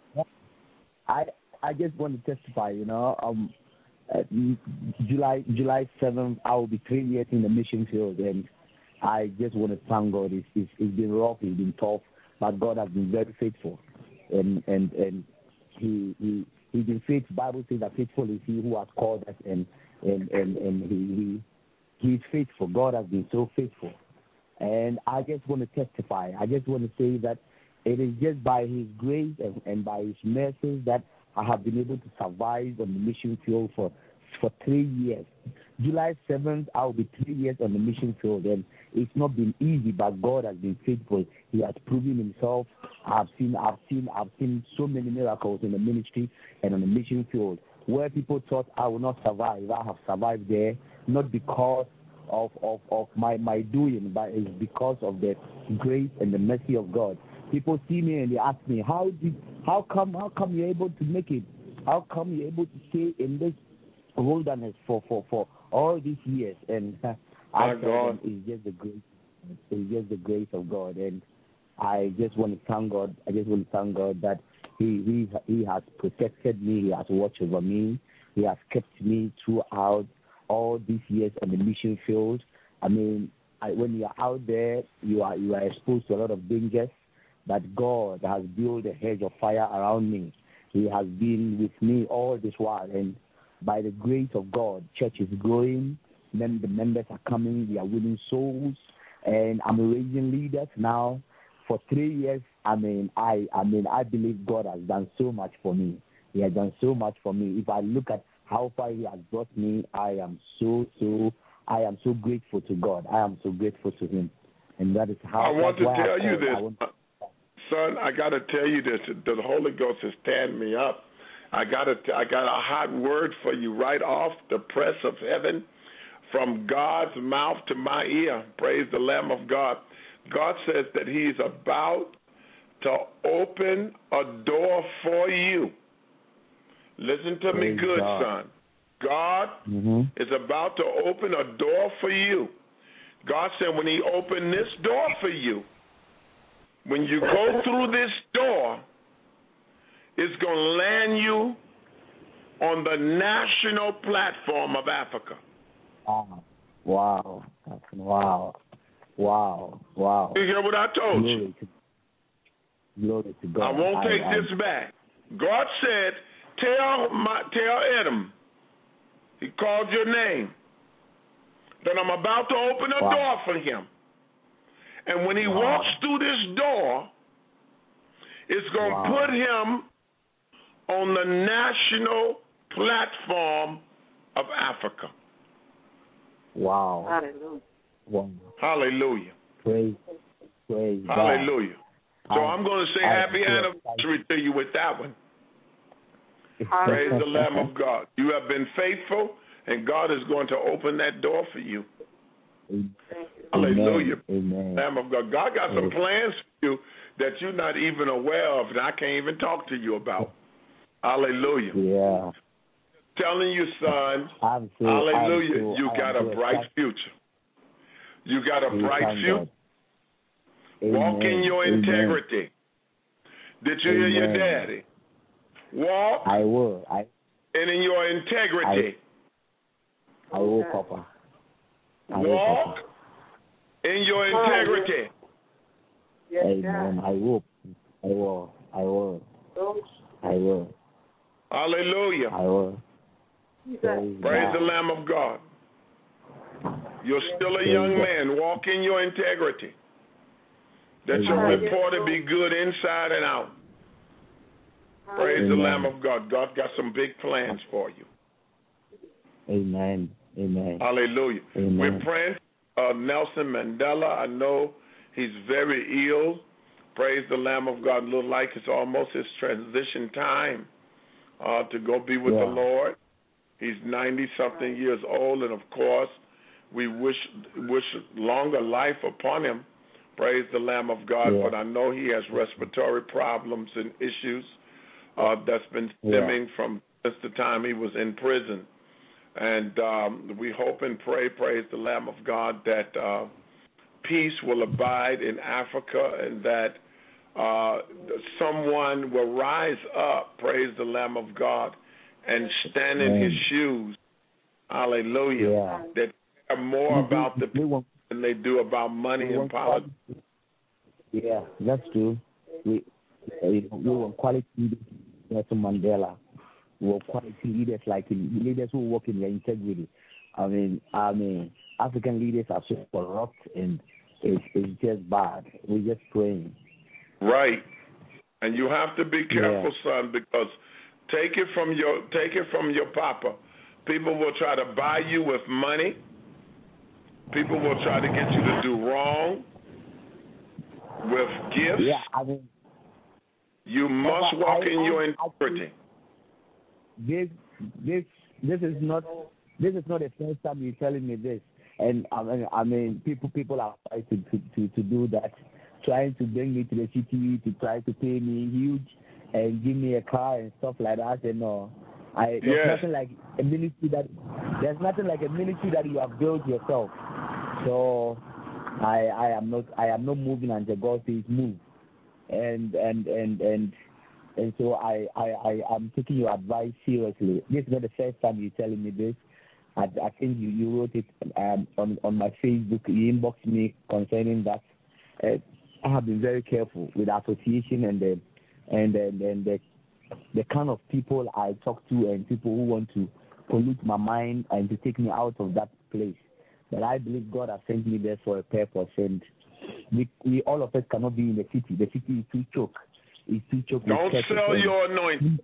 I just want to testify, July 7th, I will be 3 years in the mission field, and I just want to thank God. It's been rough, it's been tough, but God has been very faithful, and He's been faithful. Bible says that faithful is He who has called us, and He is faithful. God has been so faithful, and I just want to testify. I just want to say that it is just by His grace and by His mercy that I have been able to survive on the mission field for 3 years. July 7th, I will be 3 years on the mission field, and it's not been easy, but God has been faithful. He has proven Himself. I've seen so many miracles in the ministry and on the mission field where people thought I will not survive. I have survived there, not because of my doing, but it's because of the grace and the mercy of God. People see me and they ask me, how come you're able to make it? How come you're able to stay in this wilderness for all these years? And I tell them it's just the grace. It's just the grace of God, and I just want to thank God. I just want to thank God that He has protected me. He has watched over me. He has kept me throughout all these years on the mission field. I mean, when you are out there, you are exposed to a lot of dangers. But God has built a hedge of fire around me. He has been with me all this while, and by the grace of God, church is growing. Then the members are coming. We are winning souls, and I'm raising leaders now. For 3 years, I believe God has done so much for me. He has done so much for me. If I look at how far He has brought me, I am so grateful to God. I am so grateful to Him, and that is how. I want to tell you this. Son, I got to tell you this. The Holy Ghost has stand me up. I got a hot word for you right off the press of heaven, from God's mouth to my ear. Praise the Lamb of God. God says that He's about to open a door for you. Listen to me good, son. God is about to open a door for you. God said when He opened this door for you, when you go through this door, it's going to land you on the national platform of Africa. Wow. You hear what I told you? Glory to God. I won't take this back. God said, tell Adam, He called your name, that I'm about to open a door for him. And when he walks through this door, it's going to put him on the national platform of Africa. Wow. Hallelujah. Wow. Hallelujah. Praise Hallelujah. God. So I'm going to say happy anniversary to you with that one. Praise the Lamb of God. You have been faithful, and God is going to open that door for you. Hallelujah. Amen. Lamb of God. God got some plans for you that you're not even aware of, and I can't even talk to you about. Hallelujah. Yeah. Telling you, son, hallelujah, you got a bright future. You got a bright future. Amen. Walk in your integrity. Did you hear your daddy? Walk. I will. And in your integrity. I will, Papa. Walk in your integrity. Amen. I will. Hallelujah. I will. Praise the Lamb of God. You're still a young man. Walk in your integrity. That your report will be good inside and out. Praise the Lamb of God. God got some big plans for you. Amen. Hallelujah. Amen. We're praying Nelson Mandela. I know he's very ill. Praise the Lamb of God. Look like it's almost his transition time to go be with the Lord. He's 90-something years old, and of course, we wish longer life upon him. Praise the Lamb of God. But I know he has respiratory problems and issues that's been stemming from since the time he was in prison. And we hope and pray, praise the Lamb of God, that peace will abide in Africa and that someone will rise up, praise the Lamb of God, and stand in his shoes. Hallelujah. That care more about the people than they do about money and politics. Yeah, that's true. We want quality leaders, Nelson Mandela. We want quality leaders like him, leaders who work in their integrity. I mean, African leaders are so corrupt, and it's just bad. We're just praying. Right, and you have to be careful, son, because take it from your papa. People will try to buy you with money. People will try to get you to do wrong with gifts. Yeah, I mean, you must walk in your integrity. This is not the first time you're telling me this, and I mean people are trying to do that, trying to bring me to the city to try to pay me huge and give me a car and stuff like that. And there's nothing like a ministry that you have built yourself. So I am not moving until God says move, and so I'm taking your advice seriously. This is not the first time you're telling me this. I think you wrote it on my Facebook. You inboxed me concerning that. I have been very careful with association and the kind of people I talk to and people who want to pollute my mind and to take me out of that place. But I believe God has sent me there for a purpose, and we all of us cannot be in the city. The city is too choked. Don't sell your anointing.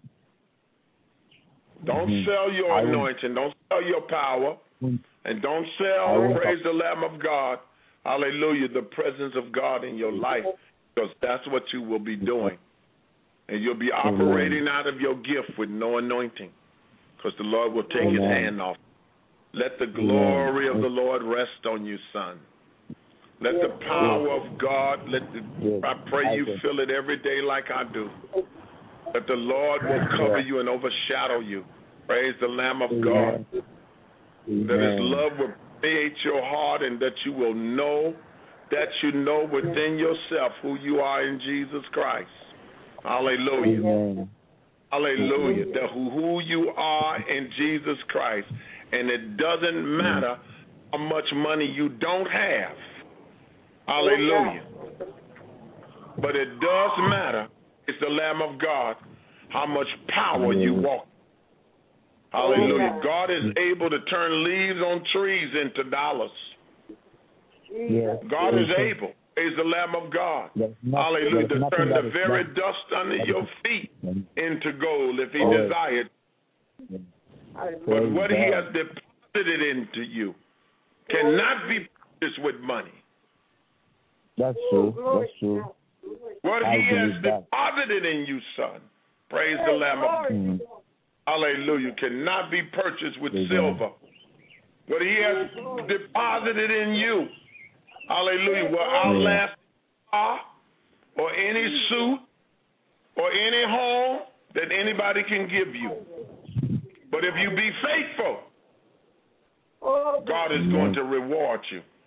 Don't sell your anointing. Don't sell your power. And don't sell, praise the Lamb of God, hallelujah, the presence of God in your life, because that's what you will be doing. And you'll be operating out of your gift with no anointing, because the Lord will take his hand off. Let the glory of the Lord rest on you, son. Let the power of God, I pray you feel it every day like I do. That the Lord will cover you and overshadow you. Praise the Lamb of God. That his love will permeate your heart, and that you will know within yourself who you are in Jesus Christ. Hallelujah. Hallelujah. That who you are in Jesus Christ. And it doesn't matter how much money you don't have. Hallelujah. But it does matter, it's the Lamb of God, how much power you walk. Hallelujah. God is able to turn leaves on trees into dollars. God is able. Praise the Lamb of God. Hallelujah. To turn the very dust under your feet into gold if he desired. But what he has deposited into you cannot be purchased with money. That's true. That's true. What he has deposited in you, son, praise the Lamb of God. Hallelujah. Cannot be purchased with silver. What he has deposited in you, hallelujah, will outlast car or any suit or any home that anybody can give you. But if you be faithful, God is going to reward you.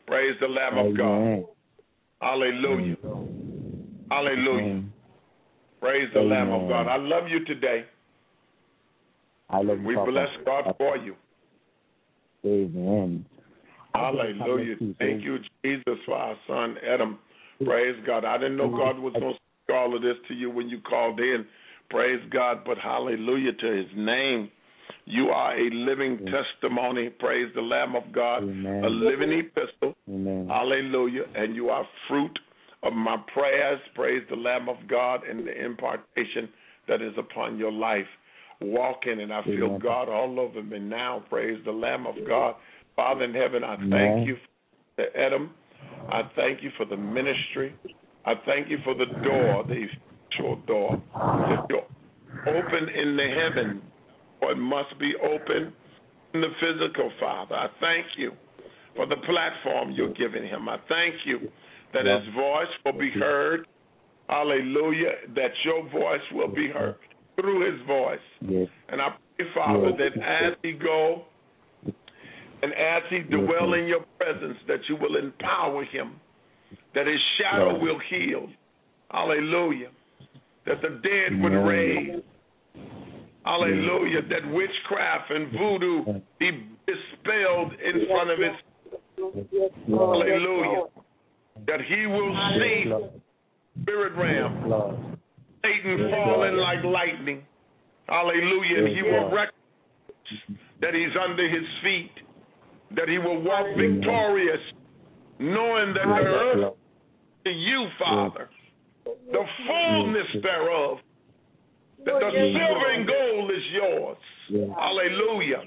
Praise the Lamb of God. Hallelujah. Hallelujah. Praise the Lamb of God. I love you today. I love you. We bless God for you. Amen. Hallelujah. Thank you, Jesus, for our son, Adam. Praise God. I didn't know God was going to speak all of this to you when you called in. Praise God. But hallelujah to his name. You are a living testimony. Praise the Lamb of God. Amen. A living epistle. Amen. Hallelujah. And you are fruit of my prayers. Praise the Lamb of God and the impartation that is upon your life. Walk in it. I feel God all over me now. Praise the Lamb of God. Father in heaven, I thank you for Adam. I thank you for the ministry. I thank you for the door, the effectual door that you open in the heaven. It must be open in the physical, Father. I thank you for the platform you're giving him. I thank you that his voice will be heard. Hallelujah. That your voice will be heard through his voice. Yes. And I pray, Father, that as he go and as he dwell in your presence, that you will empower him, that his shadow will heal. Hallelujah. That the dead would raise. Hallelujah. That witchcraft and voodoo be dispelled in front of his. Hallelujah. That he will see spirit realm. Satan falling like lightning. Hallelujah. And he will recognize that he's under his feet. That he will walk victorious, knowing that the earth to you, Father, the fullness thereof, that the silver and gold is yours. Hallelujah.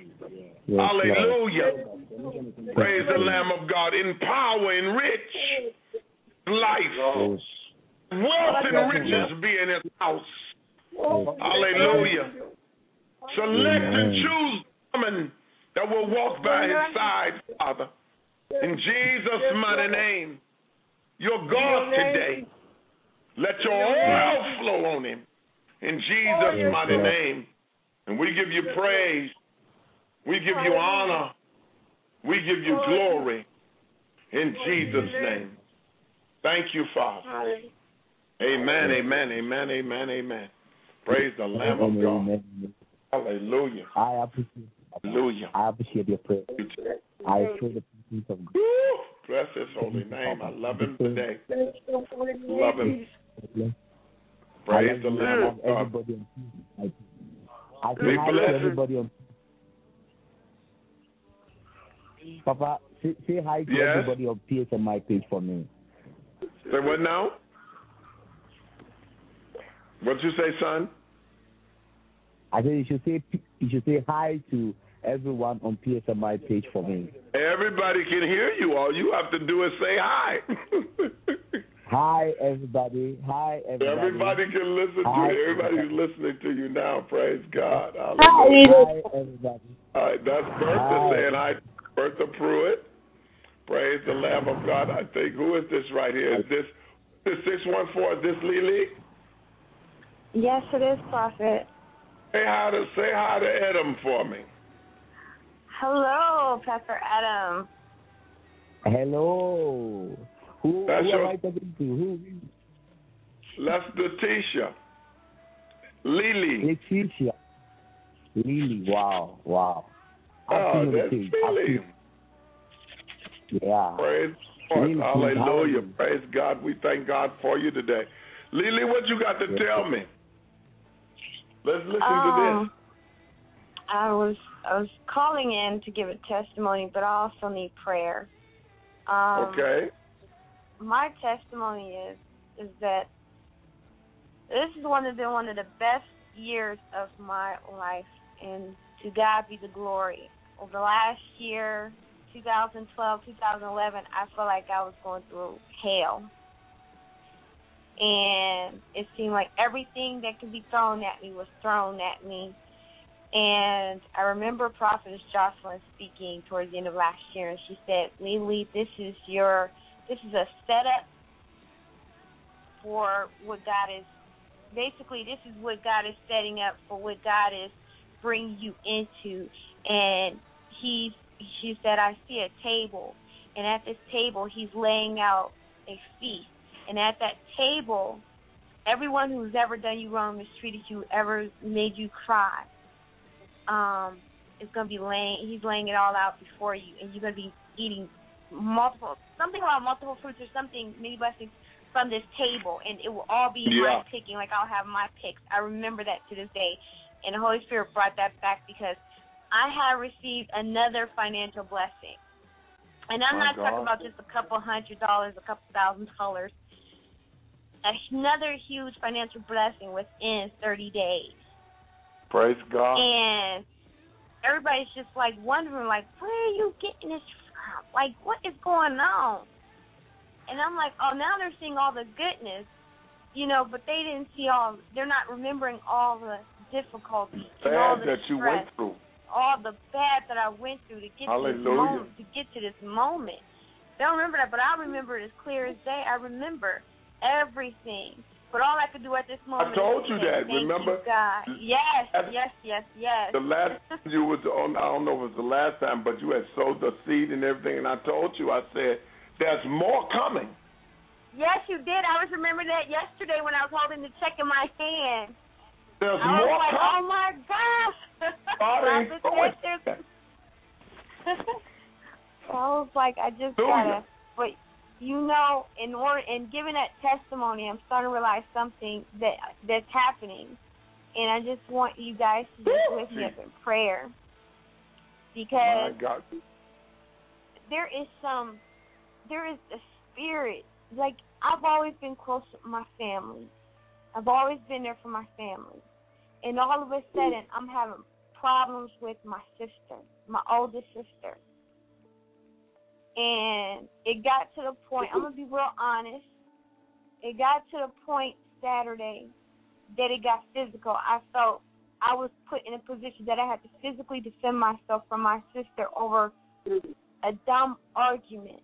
Hallelujah. Praise the Lamb of God. In power, in rich life, wealth and riches be in his house. Hallelujah. Select and choose women that will walk by his side, Father. In Jesus' mighty name, your God today. Let your oil flow on him. In Jesus' mighty name. And we give you praise. We give you honor. We give you glory. In Jesus' name. Thank you, Father. Amen, amen, amen, amen, amen. Praise the Lamb of God. Hallelujah. Hallelujah. I appreciate your prayer. I feel the presence of God. Bless his holy name. I love him today. Love him. Praise the Lamb of God. I say hi to everybody on. Papa, say hi to everybody on PSMI page for me. Say what now? What'd you say, son? I said you should say hi to everyone on PSMI page for me. Everybody can hear you. All you have to do is say hi. Hi, everybody. Hi, everybody. Everybody can listen to you. Everybody's listening to you now. Praise God. Hi, everybody. All right, that's Bertha saying hi. Bertha Pruitt. Praise the Lamb of God. I think, who is this right here? Is this 614? Is this Lily? Yes, it is, Prophet. Say hi to Adam for me. Hello, Pastor Adam. Hello. Who am I talking to? Who? That's Letitia. Lily. Letitia. Lily. Wow. Oh, that's Lily. Yeah. Praise God. Hallelujah. Praise God. We thank God for you today. Lily, what you got to tell me? Let's listen to this. I was calling in to give a testimony, but I also need prayer. Okay. My testimony is that this has been one of the best years of my life, and to God be the glory. Over the last year, 2012, 2011, I felt like I was going through hell. And it seemed like everything that could be thrown at me was thrown at me. And I remember Prophetess Jocelyn speaking towards the end of last year, and she said, Lily, this is a setup for what God is, basically this is what God is setting up for what God is bringing you into. And she said, I see a table, and at this table he's laying out a feast. And at that table, everyone who's ever done you wrong, mistreated you, ever made you cry, is going to be he's laying it all out before you, and you're going to be eating something about multiple fruits or something, many blessings from this table, and it will all be my picking, like I'll have my picks. I remember that to this day, and the Holy Spirit brought that back because I have received another financial blessing. And I'm not talking about just a couple $100, a couple $1,000. Another huge financial blessing within 30 days. Praise God. And everybody's just like wondering, like, where are you getting this from? Like, what is going on? And I'm like, oh, now they're seeing all the goodness, but they didn't see they're not remembering all the difficulties and all the that stress, you went through. All the bad that I went through to get to this moment, They don't remember that, but I remember it as clear as day. I remember everything. But all I could do at this moment I told is you say, that. thank Remember? you, God. Yes. The last time you was on, I don't know if it was the last time, but you had sowed the seed and everything, and I told you, I said, there's more coming. Yes, you did. I was remembering that yesterday when I was holding the check in my hand. There's more coming. Oh, my gosh. I was like, I just gotta, but in giving that testimony, I'm starting to realize something that's happening, and I just want you guys to just lift me up in prayer, because there is a spirit. Like, I've always been close to my family. I've always been there for my family, and all of a sudden, I'm having problems with my sister, my oldest sister. And it got to the point, I'm going to be real honest, it got to the point Saturday that it got physical. I felt I was put in a position that I had to physically defend myself from my sister over a dumb argument.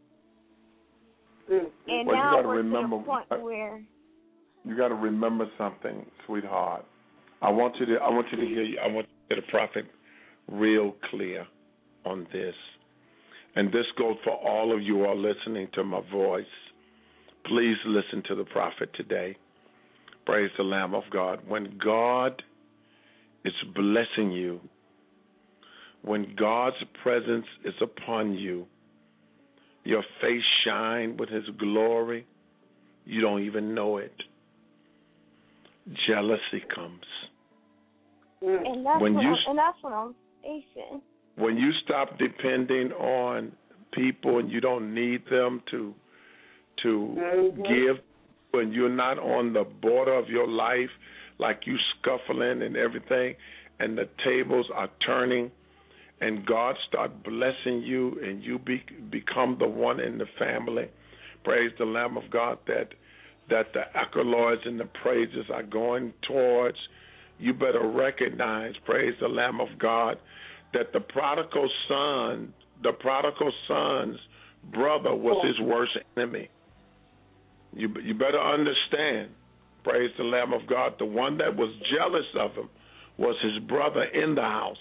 And now we're to the point where... You got to remember something, sweetheart. I want you to hear you. I want you to get the prophet real clear on this. And this goes for all of you who are listening to my voice. Please listen to the prophet today. Praise the Lamb of God. When God is blessing you, when God's presence is upon you, your face shines with his glory. You don't even know it. Jealousy comes. And that's what I'm facing. When you stop depending on people and you don't need them to give, when you're not on the border of your life, like you scuffling and everything, and the tables are turning, and God start blessing you, and you become the one in the family, praise the Lamb of God, that the accolades and the praises are going towards, you better recognize, praise the Lamb of God, that the prodigal son's brother was his worst enemy. You better understand, praise the Lamb of God, the one that was jealous of him was his brother in the house.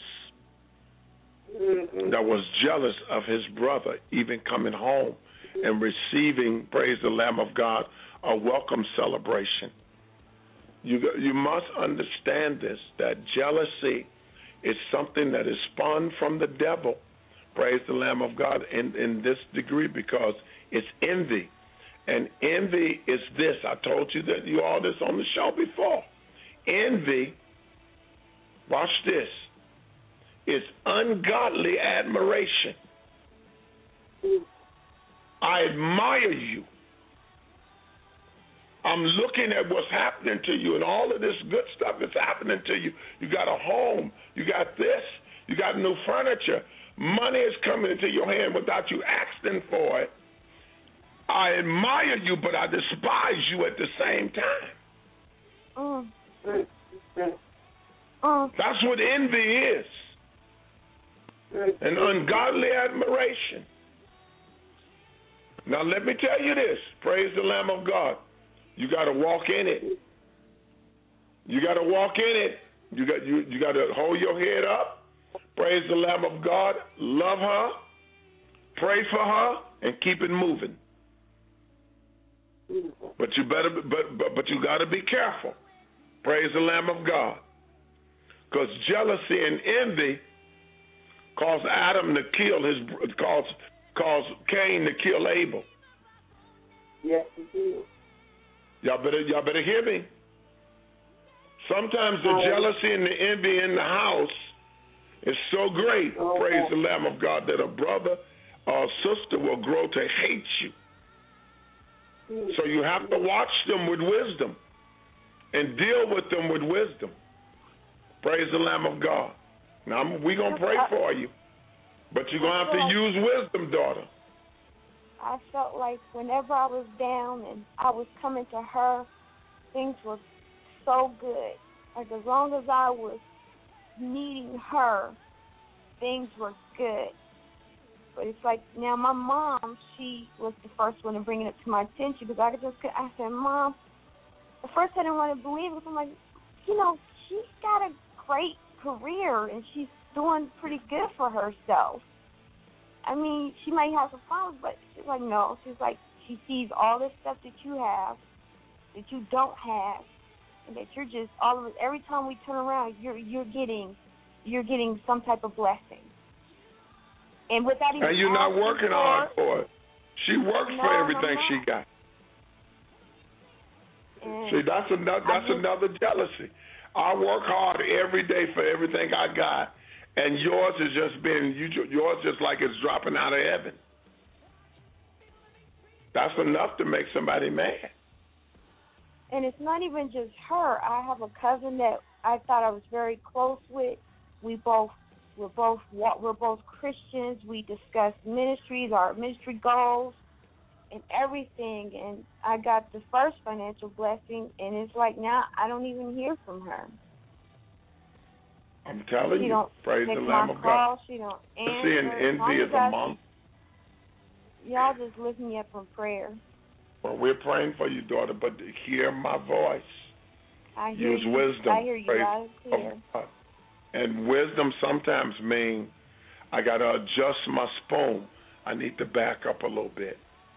That was jealous of his brother even coming home and receiving, praise the Lamb of God, a welcome celebration. You must understand this, that jealousy is something that is spun from the devil, praise the Lamb of God, in this degree, because it's envy. And envy is this. I told you that you all this on the show before. Envy, watch this, is ungodly admiration. I admire you. I'm looking at what's happening to you, and all of this good stuff is happening to you. You got a home. You got this. You got new furniture. Money is coming into your hand without you asking for it. I admire you, but I despise you at the same time. That's what envy is. An ungodly admiration. Now let me tell you this. Praise the Lamb of God. You got to walk in it. You got to walk in it. You got to hold your head up. Praise the Lamb of God. Love her. Pray for her. and keep it moving. But you got to be careful. Praise the Lamb of God. Because jealousy and envy caused caused Cain to kill Abel. Yes, it did. Y'all better hear me. Sometimes the jealousy and the envy in the house is so great, praise the Lamb of God, that a brother or sister will grow to hate you. So you have to watch them with wisdom and deal with them with wisdom. Praise the Lamb of God. Now, we're going to pray for you, but you're going to have to use wisdom, daughter. I felt like whenever I was down and I was coming to her, things were so good. Like as long as I was needing her, things were good. But it's like now my mom, she was the first one to bring it to my attention because I said, Mom, at first I didn't want to believe it. I'm like, she's got a great career and she's doing pretty good for herself. I mean, she might have some problems, but she's like, no. She's like, she sees all this stuff that you have, that you don't have, and that you're just every time we turn around, you're getting some type of blessing. And without even you're not working hard for it. She works for everything she got. See, that's another jealousy. I work hard every day for everything I got, and yours is just like it's dropping out of heaven. That's enough to make somebody mad. And it's not even just her. I have a cousin that I thought I was very close with. We're both Christians. We discuss ministries, our ministry goals, and everything. And I got the first financial blessing, and it's like now I don't even hear from her. I'm telling you, praise the Lamb of God. She don't answer. Seeing envy is among. Y'all just lift me up in prayer. Well, we're praying for you, daughter, but hear my voice. Use wisdom. I hear you loud and clear. And wisdom sometimes means I got to adjust my spoon. I need to back up a little bit.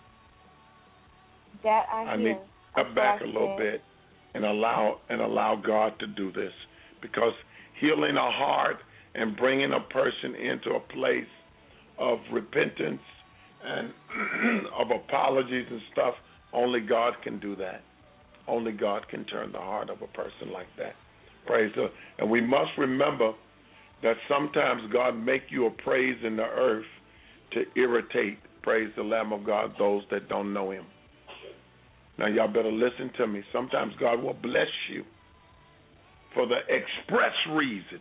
I need to back a little bit and allow God to do this, because healing a heart and bringing a person into a place of repentance and of apologies and stuff, only God can do that. Only God can turn the heart of a person like that. Praise the Lord. And we must remember that sometimes God make you a praise in the earth to irritate, praise the Lamb of God, those that don't know him. Now, y'all better listen to me. Sometimes God will bless you for the express reason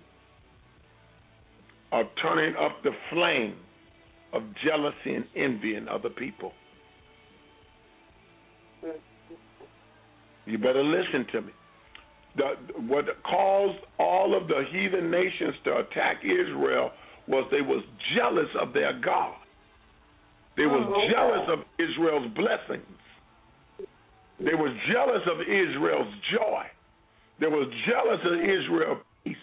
of turning up the flame of jealousy and envy in other people. You better listen to me. What caused all of the heathen nations to attack Israel was they was jealous of their God. They was jealous of Israel's blessings. They was jealous of Israel's joy. They was jealous of Israel's peace.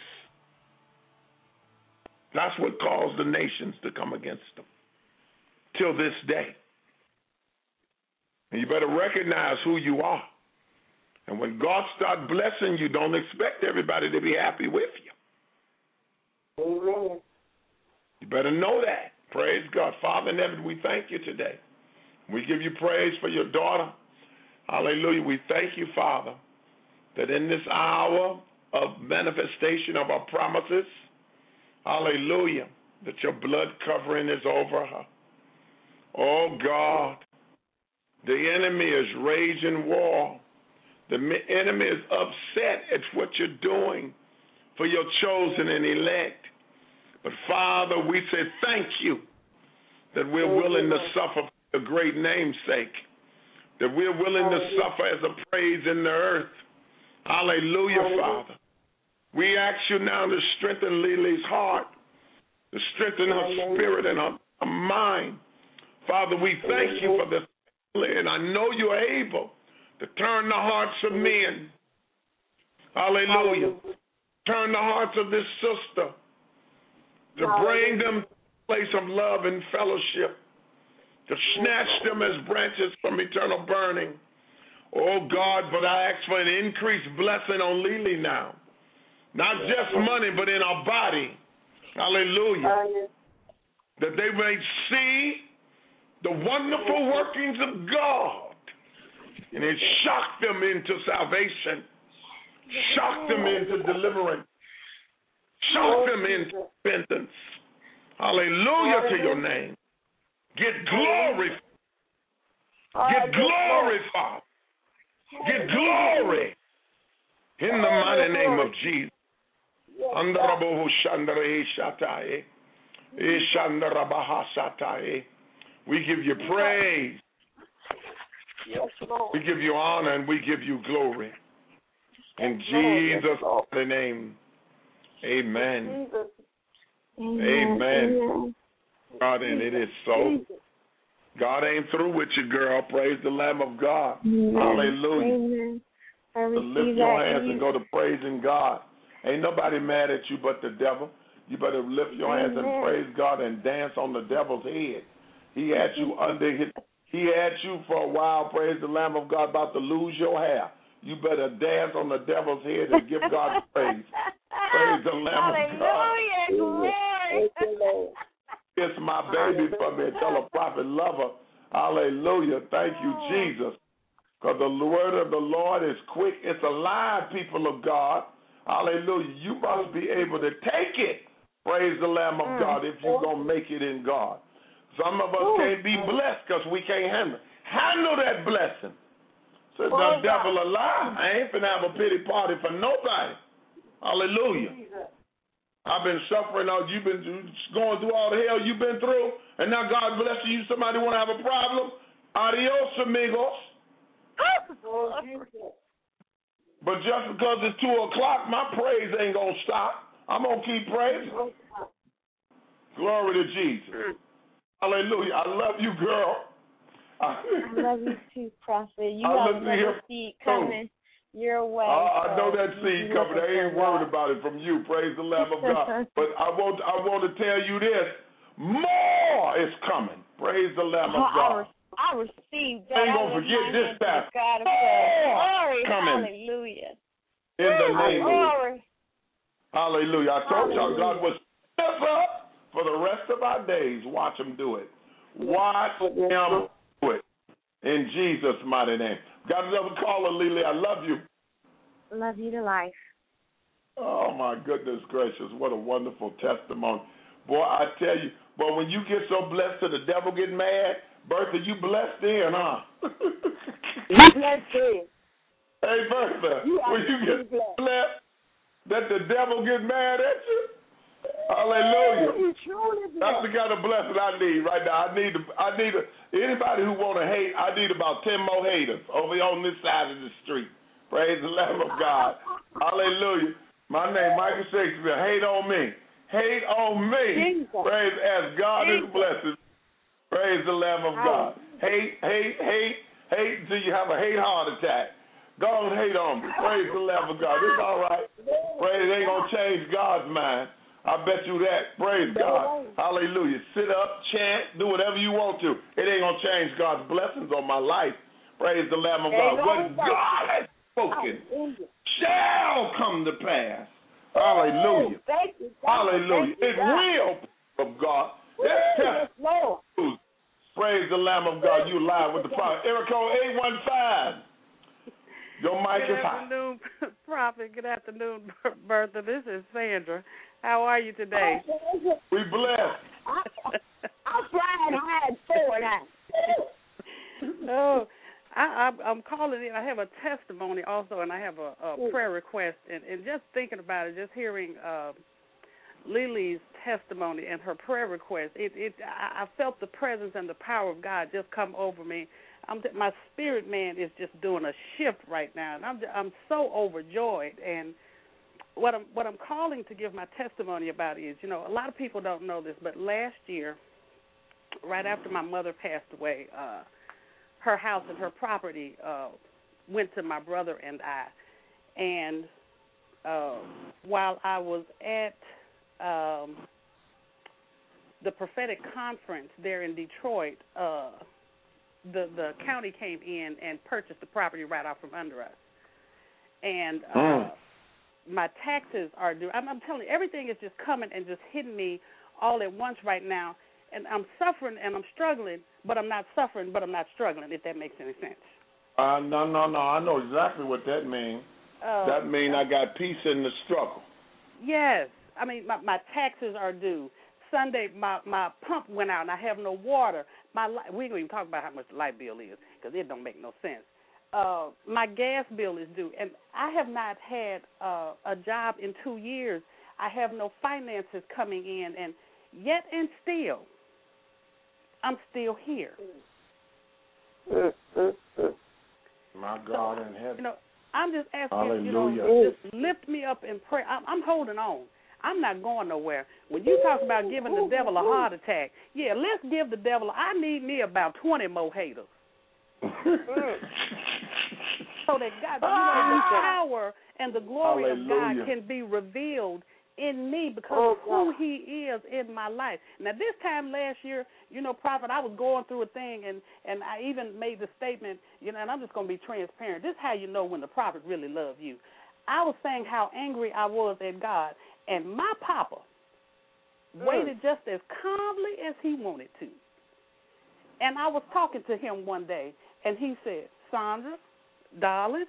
That's what caused the nations to come against them till this day. And you better recognize who you are. And when God starts blessing you, don't expect everybody to be happy with you. Amen. You better know that. Praise God. Father in heaven, we thank you today. We give you praise for your daughter. Hallelujah. We thank you, Father, that in this hour of manifestation of our promises, hallelujah, that your blood covering is over her. Oh, God, the enemy is raging war. The enemy is upset at what you're doing for your chosen and elect. But, Father, we say thank you that we're willing to suffer for your great name's sake, that we're willing to suffer as a praise in the earth. Hallelujah, Father. We ask you now to strengthen Lily's heart, to strengthen her spirit and her mind. Father, we thank you for this, and I know you're able to turn the hearts of men. Hallelujah. Turn the hearts of this sister, to bring them to a place of love and fellowship. to snatch them as branches from eternal burning. Oh, God, but I ask for an increased blessing on Lily now. Not just money, but in our body. Hallelujah. That they may see the wonderful workings of God. And it shocked them into salvation. Shocked them into deliverance. Shocked them into repentance. Hallelujah to your name. Get glory. Get glory, Father. Get glory. In the mighty name of Jesus. We give you praise. We give you honor and we give you glory. In Jesus' mighty name. Amen. Amen. God, and it is so. God ain't through with you, girl. Praise the Lamb of God. Hallelujah. Amen. I Lift your hands and go to praising God. Ain't nobody mad at you but the devil. You better lift your hands and praise God and dance on the devil's head. He had you he had you for a while, praise the Lamb of God, about to lose your hair. You better dance on the devil's head and give God praise. Praise the Lamb of God. Hallelujah. Kiss my baby for me and tell a prophet lover. Hallelujah. Thank you, Jesus. Because the word of the Lord is quick. It's alive, people of God. Hallelujah. You must be able to take it. Praise the Lamb of God if you're going to make it in God. Some of us can't be blessed because we can't handle that blessing. So the devil a lie. I ain't finna have a pity party for nobody. Hallelujah. I've been suffering. You've been going through all the hell you've been through, and now God bless you. Somebody want to have a problem? Adios, amigos. But just because it's 2 o'clock, my praise ain't going to stop. I'm going to keep praising. Glory to Jesus. Hallelujah. I love you, girl. I love you too, Prophet. You have another seed coming your way. I know that seed coming. I ain't worried about it from you. Praise the Lamb of God. But I want to tell you this. More is coming. Praise the Lamb of God. I received that. I ain't going to forget this time. Glory. Coming. Hallelujah. In the name of Hallelujah. I told y'all God was us up for the rest of our days. Watch him do it. Watch him do it. In Jesus' mighty name. Got another caller, Lily. I love you. Love you to life. Oh, my goodness gracious. What a wonderful testimony. Boy, I tell you, boy, when you get so blessed to the devil get mad, Bertha, you blessed in, huh? You blessed in. Hey, Bertha, when you get blessed that the devil get mad at you, hallelujah. That's the kind of blessing I need right now. I need anybody who want to hate, I need about 10 more haters over on this side of the street. Praise the Lamb of God. Hallelujah. My name, Michael Shakespeare. Hate on me. Hate on me. Praise as God is blessed. Praise the Lamb of God. Hate until you have a hate heart attack. Go and hate on me. Praise the Lamb of God. It's all right. Praise ain't going to change God's mind. I bet you that. Praise God. Hallelujah. Sit up, chant, do whatever you want to. It ain't going to change God's blessings on my life. Praise the Lamb of God. What God has spoken shall come to pass. Hallelujah. Hallelujah. It will, of God. Let's test. Praise the Lamb of God. You live with the prophet. Eric 815. Your mic is hot. Good afternoon, Prophet. Good afternoon, Bertha. This is Sandra. How are you today? We blessed. I'm flying high forward. Oh, I'm calling in. I have a testimony also, and I have a prayer request. And just thinking about it, just hearing Lily's testimony and her prayer request, I felt the presence and the power of God just come over me. My spirit man is just doing a shift right now, and I'm so overjoyed. And what I'm calling to give my testimony about is, a lot of people don't know this, but last year, right after my mother passed away, her house and her property went to my brother and I. And while I was at the prophetic conference there in Detroit, the county came in and purchased the property right out from under us. And my taxes are due. I'm telling you, everything is just coming and just hitting me all at once right now. And I'm suffering and I'm struggling, but I'm not suffering, but I'm not struggling, if that makes any sense. No. I know exactly what that means. That means I got peace in the struggle. Yes. I mean, my taxes are due. Sunday, my pump went out, and I have no water. We don't even talk about how much the light bill is, because it don't make no sense. My gas bill is due, and I have not had a job in 2 years. I have no finances coming in, and yet and still, I'm still here. My God in heaven. You know, I'm just asking, Hallelujah. just lift me up in prayer. I'm holding on. I'm not going nowhere. When you talk about giving the devil a heart attack, yeah, let's give the devil. I need me about 20 more haters. So that God, the power and the glory of God can be revealed in me because of who He is in my life. Now, this time last year, Prophet, I was going through a thing, and I even made the statement, and I'm just going to be transparent. This is how you know when the prophet really loves you. I was saying how angry I was at God, and my papa waited just as calmly as he wanted to. And I was talking to him one day, and he said, Sandra, darling,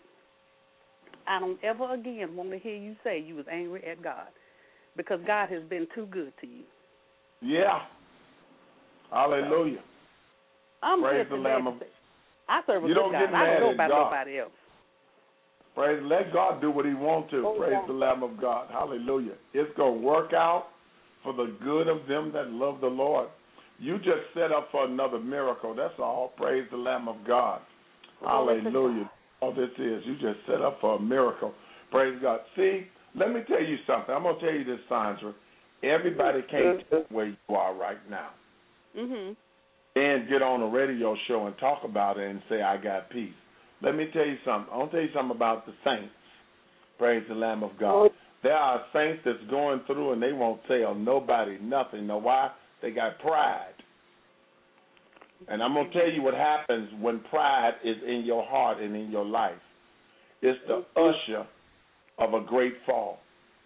I don't ever again want to hear you say you was angry at God, because God has been too good to you. Yeah. Hallelujah. Praise the Lamb of God. I serve a good God. I don't know about nobody else. Praise. Let God do what He wants to. Praise the Lamb of God. Hallelujah. It's going to work out for the good of them that love the Lord. You just set up for another miracle. That's all. Praise the Lamb of God. Hallelujah. All this is, you just set up for a miracle. Praise God. See, let me tell you something. I'm going to tell you this, Sandra. Everybody can't get where you are right now. Mm-hmm. And get on a radio show and talk about it and say, I got peace. Let me tell you something. I want to tell you something about the saints. Praise the Lamb of God. There are saints that's going through and they won't tell nobody nothing. Know why? They got pride. And I'm going to tell you what happens when pride is in your heart and in your life. It's the usher of a great fall.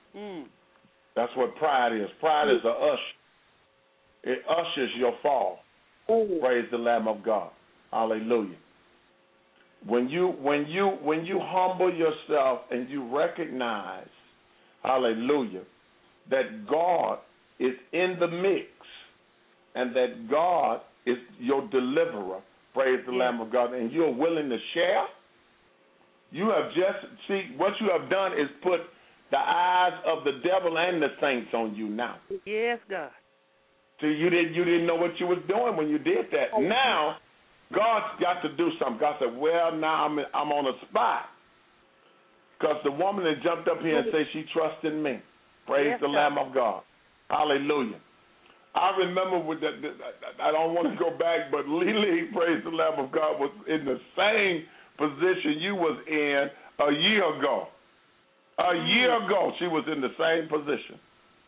That's what pride is. Pride is the usher. It ushers your fall. Praise the Lamb of God. Hallelujah. When you humble yourself and you recognize, hallelujah, that God is in the mix and that God is your deliverer, praise the Lamb of God, and you're willing to share, you have what you have done is put the eyes of the devil and the saints on you now. Yes, God. See, you didn't know what you was doing when you did that. Now, God's got to do something. God said, well, now I'm on a spot. Because the woman that jumped up here and said she trusted me. Praise the Lamb of God. Hallelujah. I remember I don't want to go back, but Lily, praise the Lamb of God, was in the same position you was in a year ago. A year ago, she was in the same position.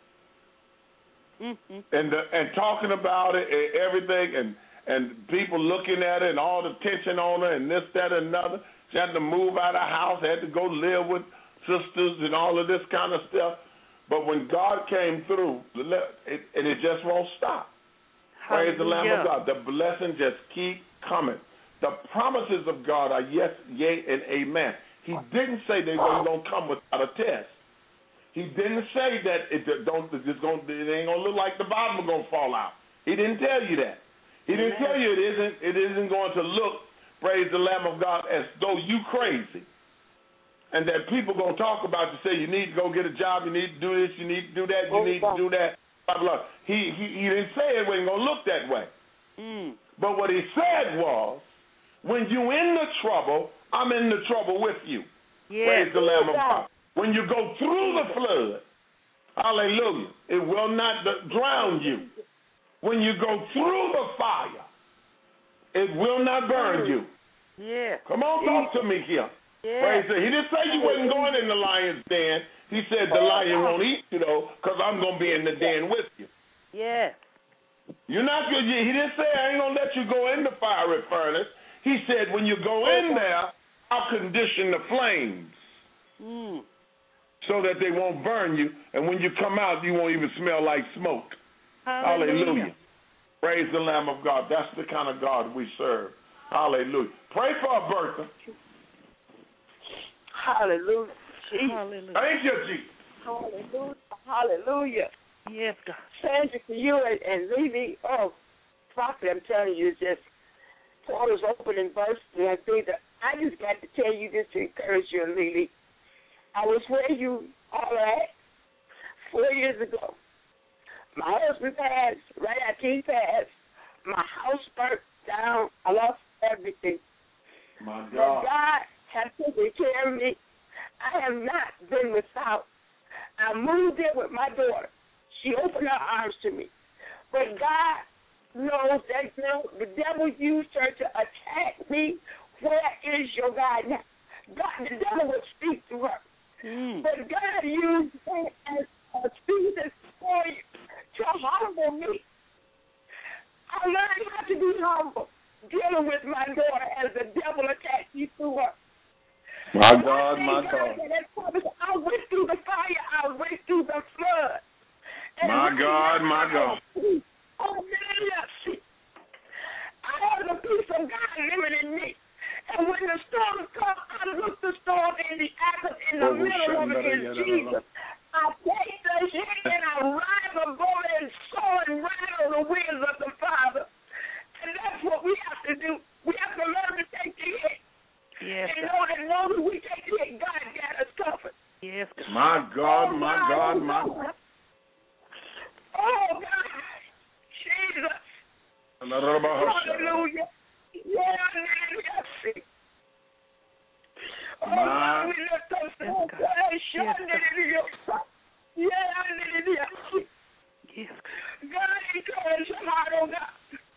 And talking about it and everything and people looking at it and all the tension on her and this, that, and another. She had to move out of the house, had to go live with sisters and all of this kind of stuff. But when God came through, and it just won't stop. Praise the Lamb of God. The blessings just keep coming. The promises of God are yes, yea, and amen. He didn't say they weren't going to come without a test. He didn't say that it ain't going to look like the bottom is going to fall out. He didn't tell you that. He didn't tell you it isn't going to look, praise the Lamb of God, as though you crazy. And that people going to talk about you, say you need to go get a job, you need to do this, you need to do that, you need to do that, blah, blah. He didn't say it wasn't going to look that way. But what he said was, when you in the trouble, I'm in the trouble with you. Praise the Lamb of God. When you go through the flood, hallelujah, it will not drown you. When you go through the fire, it will not burn you. Come on, talk to me here. Praise the Lord. He didn't say you wasn't going in the lion's den. He said the lion won't eat you, though, because I'm going to be in the den with you. You're not good. He didn't say I ain't going to let you go in the fiery furnace. He said when you go in there, I'll condition the flames so that they won't burn you. And when you come out, you won't even smell like smoke. Hallelujah. Praise the Lamb of God. That's the kind of God we serve. Hallelujah. Pray for Bertha. Hallelujah. Hallelujah. Thank you, Jesus. Hallelujah. Hallelujah. Yes, God. Sandra, for you and Lily, Prophet, I'm telling you, just portals open and burst. And I think that I just got to tell you this to encourage you and Lily. I was where you are at 4 years ago. My husband passed. Right after he passed, my house burnt down. I lost everything. My God. But God has taken care of me. I have not been without. I moved in with my daughter. She opened her arms to me. But God knows that the devil used her to attack me. Where is your God now? God, the devil would speak to her. But God used her as a season for you to humble me. I learned how to be humble, dealing with my daughter as the devil attacked me through her. My God, my God. I went through the fire. I went through the flood. My God, my God. Oh, man, I have the peace of God living in me. And when the storm comes, I look the storm in the middle of it is Jesus. I take the hit and I rise above it and soar and ride on the wings of the Father. And that's what we have to do. We have to learn to take the hit. Yes. And know that long as we take the hit, God got us covered. Yes. My God, my God, my God. Oh, God. Jesus. Hallelujah. Yeah, hallelujah. Oh, God, we lift up the whole place. Yeah, hallelujah. Yes. God, encourage your heart, oh God.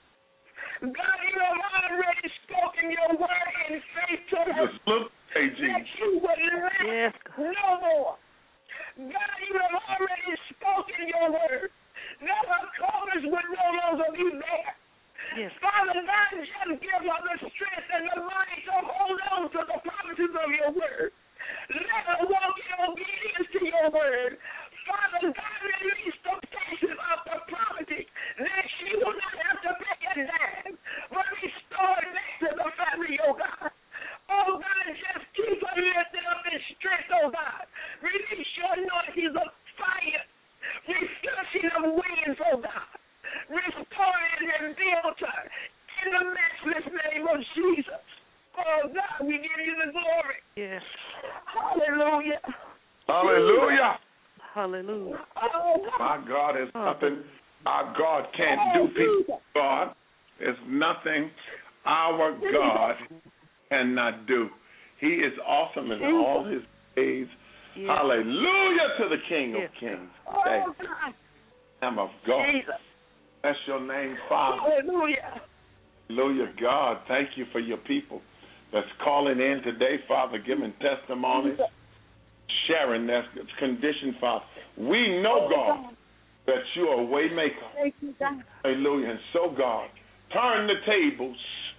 God, you have already spoken your word in faith to her. Just look, hey, Jesus. That you would lack no more. God, you have already spoken your word. That her clothes would no longer be there. Yes. Father God, just give her the strength and the might to hold on to the promises of your word. Let her walk in obedience to your word. Father God, release the patience of the property that she will not have to pay a dime, but restore it back to the family, oh God. Oh God, just keep her lifted up in strength, oh God. Release your anointing of fire, refreshing of winds, oh God. Restore and build her in the matchless name of Jesus. Oh God, we give you the glory. Yes. Hallelujah. Hallelujah. Hallelujah. Oh, my God is nothing our God can't do, people. God is nothing our God cannot do. He is awesome in all his ways. Yes. Hallelujah to the King of Kings. Thank you, Lamb of God. Bless your name, Father. Hallelujah. Hallelujah, God. Thank you for your people that's calling in today, Father, giving testimonies, sharing their condition, Father. We know, God, that you are a way maker. Thank you, God. Hallelujah. And so, God, turn the tables.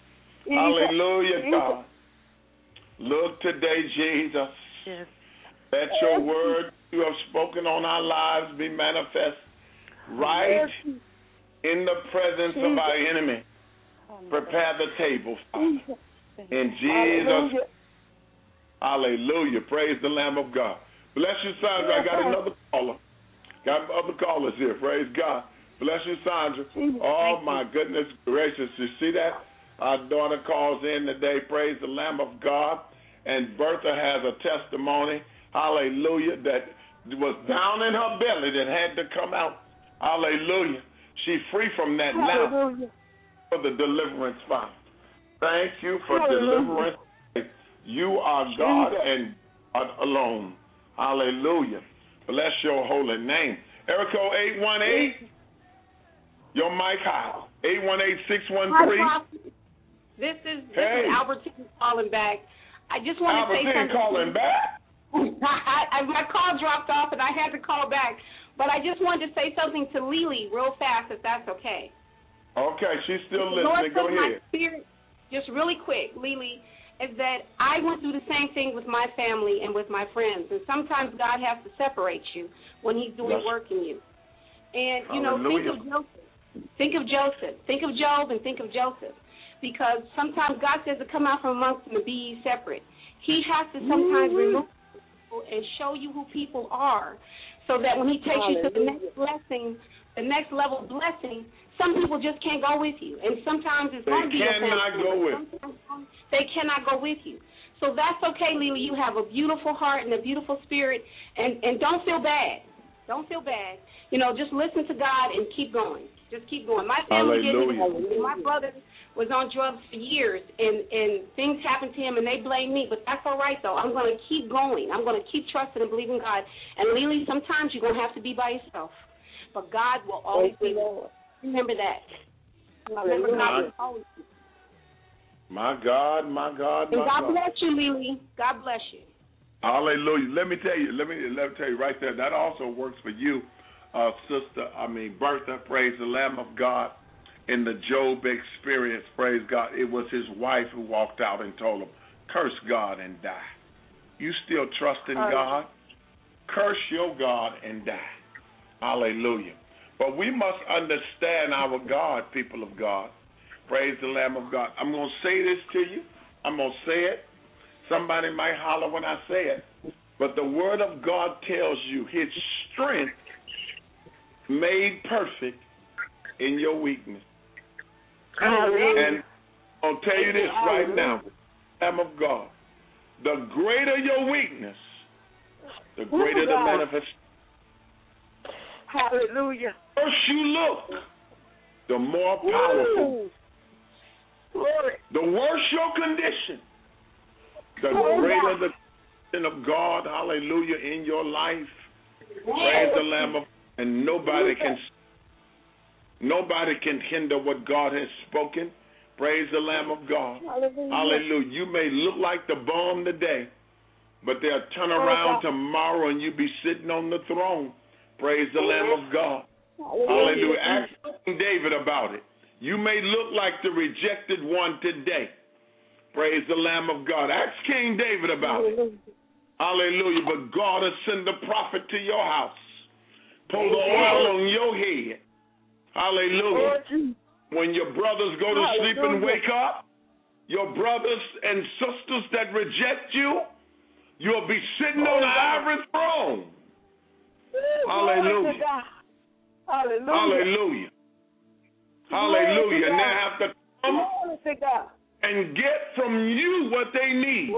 Hallelujah, God. Look today, Jesus. Yes. Let your word you have spoken on our lives be manifest right in the presence of our enemy. Prepare the table, Father. In Jesus. Hallelujah. Praise the Lamb of God. Bless you, Sandra. I got another caller. Got other callers here. Praise God. Bless you, Sandra. Oh, my goodness gracious. You see that? Our daughter calls in today. Praise the Lamb of God. And Bertha has a testimony. Hallelujah. That was down in her belly that had to come out. Hallelujah. She's free from that now for the deliverance, Father. Thank you for deliverance. You are God and God alone. Hallelujah. Bless your holy name. Erico 818. Your mic high. 818-613. This is Albertine calling back. I just want to say something. Albertine calling back? My call dropped off and I had to call back. But I just wanted to say something to Lily real fast, if that's okay. Okay, she's still listening. Go ahead. My spirit, just really quick, Lily, is that I went through the same thing with my family and with my friends. And sometimes God has to separate you when he's doing work in you. And, you know, think of Joseph. Think of Joseph. Think of Job and think of Joseph. Because sometimes God says to come out from amongst them and be separate. He has to sometimes remove people and show you who people are so that when he takes you to the next blessing, the next level of blessing, some people just can't go with you. And sometimes it's going to be your family. They cannot go with you. So that's okay, Lily. You have a beautiful heart and a beautiful spirit, and don't feel bad. Don't feel bad. You know, just listen to God and keep going. Just keep going. My family didn't. My brother was on drugs for years, and things happened to him, and they blame me. But that's all right, though. I'm going to keep going. I'm going to keep trusting and believing God. And, Lily, sometimes you're going to have to be by yourself. But God will always be there. Remember that. Remember God will always be there. My God, my God, my God. God bless you, Lily. God bless you. Hallelujah. Let me tell you right there, that also works for you, Bertha, praise the Lamb of God. In the Job experience, praise God, it was his wife who walked out and told him, curse God and die. You still trust in God? Curse your God and die. Hallelujah. But we must understand our God, people of God. Praise the Lamb of God. I'm going to say this to you. I'm going to say it. Somebody might holler when I say it. But the Word of God tells you his strength made perfect in your weakness. And I'll tell you this right now, Lamb of God. The greater your weakness, the greater the manifestation. Hallelujah. The worse you look, the more powerful. Glory. The worse your condition, the greater the condition of God, hallelujah, in your life. Praise the Lamb of God. And nobody can hinder what God has spoken. Praise the Lamb of God. Hallelujah. You may look like the bomb today, but they'll turn around tomorrow and you'll be sitting on the throne. Praise the Lamb of God. Hallelujah. Ask King David about it. You may look like the rejected one today. Praise the Lamb of God. Ask King David about it. Hallelujah. But God has sent the prophet to your house. Pull the oil on your head. Hallelujah. When your brothers go to sleep and wake up, your brothers and sisters that reject you, you'll be sitting on an ivory throne. Hallelujah. Hallelujah. Hallelujah. And they have to come and get from you what they need.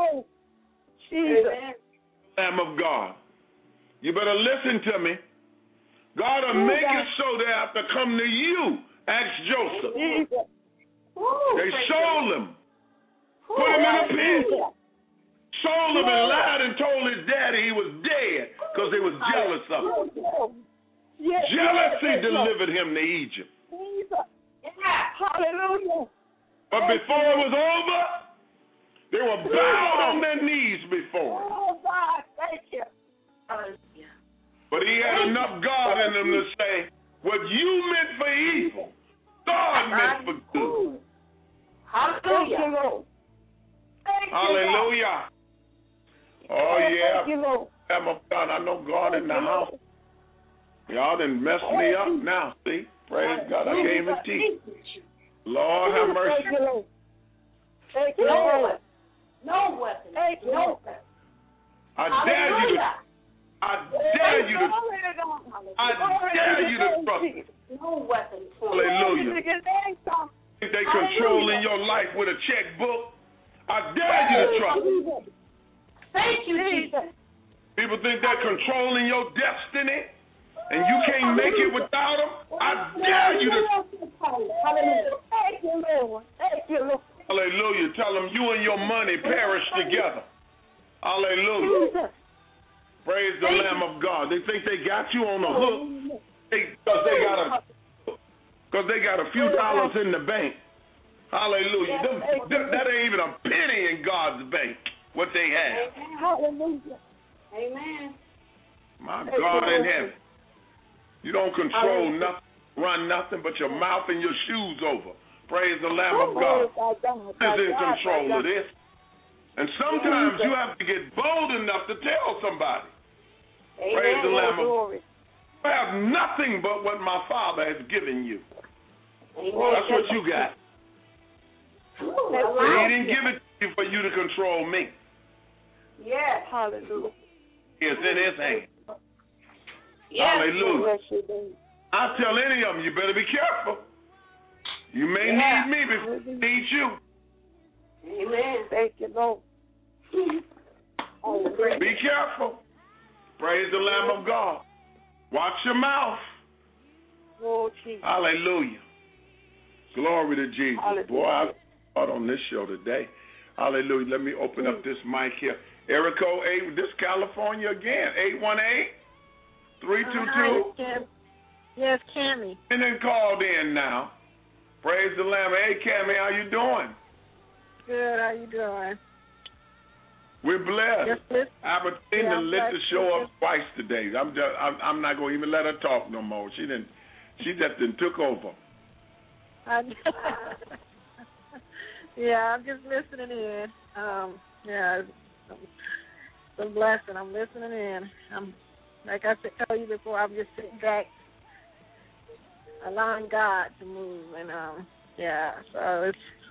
Lamb of God. You better listen to me. God will make it so they have to come to you. Ask Joseph. They sold him. Put him in a pit. Sold him and lied and told his daddy he was dead because they was jealous of him. Jealousy delivered him to Egypt. Hallelujah. But before it was over, they were bowed on their knees before him. Oh, God, thank you. But he had enough God in him to say, what you meant for evil, God meant for good. Hallelujah. Hallelujah. Oh, yeah. I'm a God. I know God in the house. Y'all done messed me up now, see? Praise God. I can't even teach. Lord have mercy. Thank you, Lord. No weapon. No weapon. I dare you to. I dare you to. I dare you to trust. No weapon. Hallelujah. Think they controlling your life with a checkbook? I dare you to trust. Thank you, Jesus. People think they're controlling your destiny, and you can't make it without them. I dare you to. Hallelujah. Thank you, Lord. Thank you, Lord. Hallelujah. Tell them you and your money perish together. Hallelujah. Praise the Lamb of God. They think they got you on the hook because they got a few dollars in the bank. Hallelujah. That ain't even a penny in God's bank, what they have. Hallelujah. Amen. My God in heaven. You don't control nothing. run nothing but your mouth and your shoes over. Praise the Lamb of God. Who is in control of this? And sometimes you have to get bold enough to tell somebody. Amen. Praise the Lamb of God. Glory. You have nothing but what my Father has given you. Amen. That's what you got. He didn't give it to you for you to control me. Yes. Hallelujah. It's in his hand. Yes. Hallelujah. Yes, I tell any of them, you better be careful. You may need me before I need you. Amen. Thank you, Lord. Be careful. Praise the Lamb of God. Watch your mouth. Oh, Jesus. Hallelujah. Glory to Jesus. Hallelujah. Boy, I've thought on this show today. Hallelujah. Let me open up this mic here. Area code 8, this California again. 818-322. Yes, Cammie. And then called in now. Praise the Lamb. Hey, Cammie, how you doing? Good. How you doing? We're blessed. Yes, Albertina lit the show up twice today. I'm not going to even let her talk no more. She just took over. Yeah, I'm just listening in. Yeah, it's a blessing. I'm listening in. I'm, like I told you before, I'm just sitting back, allowing God to move, and yeah. So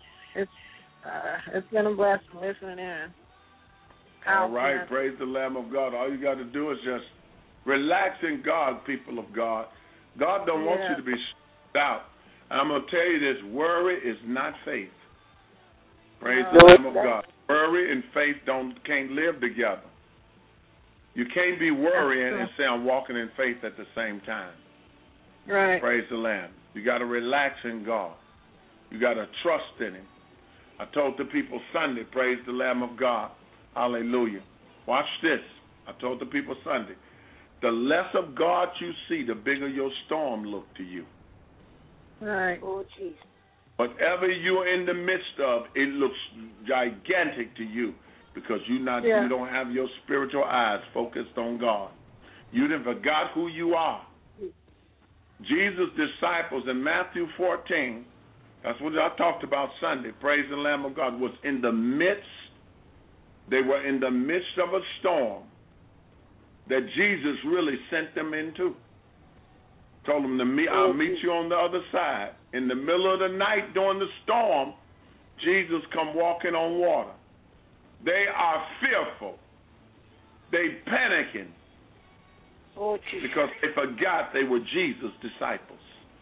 it's been a blessing listening in. All right, praise the Lamb of God. All you got to do is just relax in God, people of God. God don't want you to be stressed out. And I'm going to tell you this, worry is not faith. Praise the Lamb of God. Worry and faith can't live together. You can't be worrying and say I'm walking in faith at the same time. Right. Praise the Lamb. You got to relax in God. You got to trust in Him. I told the people Sunday, praise the Lamb of God. Hallelujah. Watch this. I told the people Sunday, the less of God you see, the bigger your storm look to you. Right. Oh, jeez. Whatever you're in the midst of, it looks gigantic to you because you don't have your spiritual eyes focused on God. You done forgot who you are. Jesus' disciples in Matthew 14, that's what I talked about Sunday, praise the Lamb of God, was in the midst. They were in the midst of a storm that Jesus really sent them into. Told them, I'll meet you on the other side. In the middle of the night during the storm, Jesus come walking on water. They are fearful. They panicking because they forgot they were Jesus' disciples.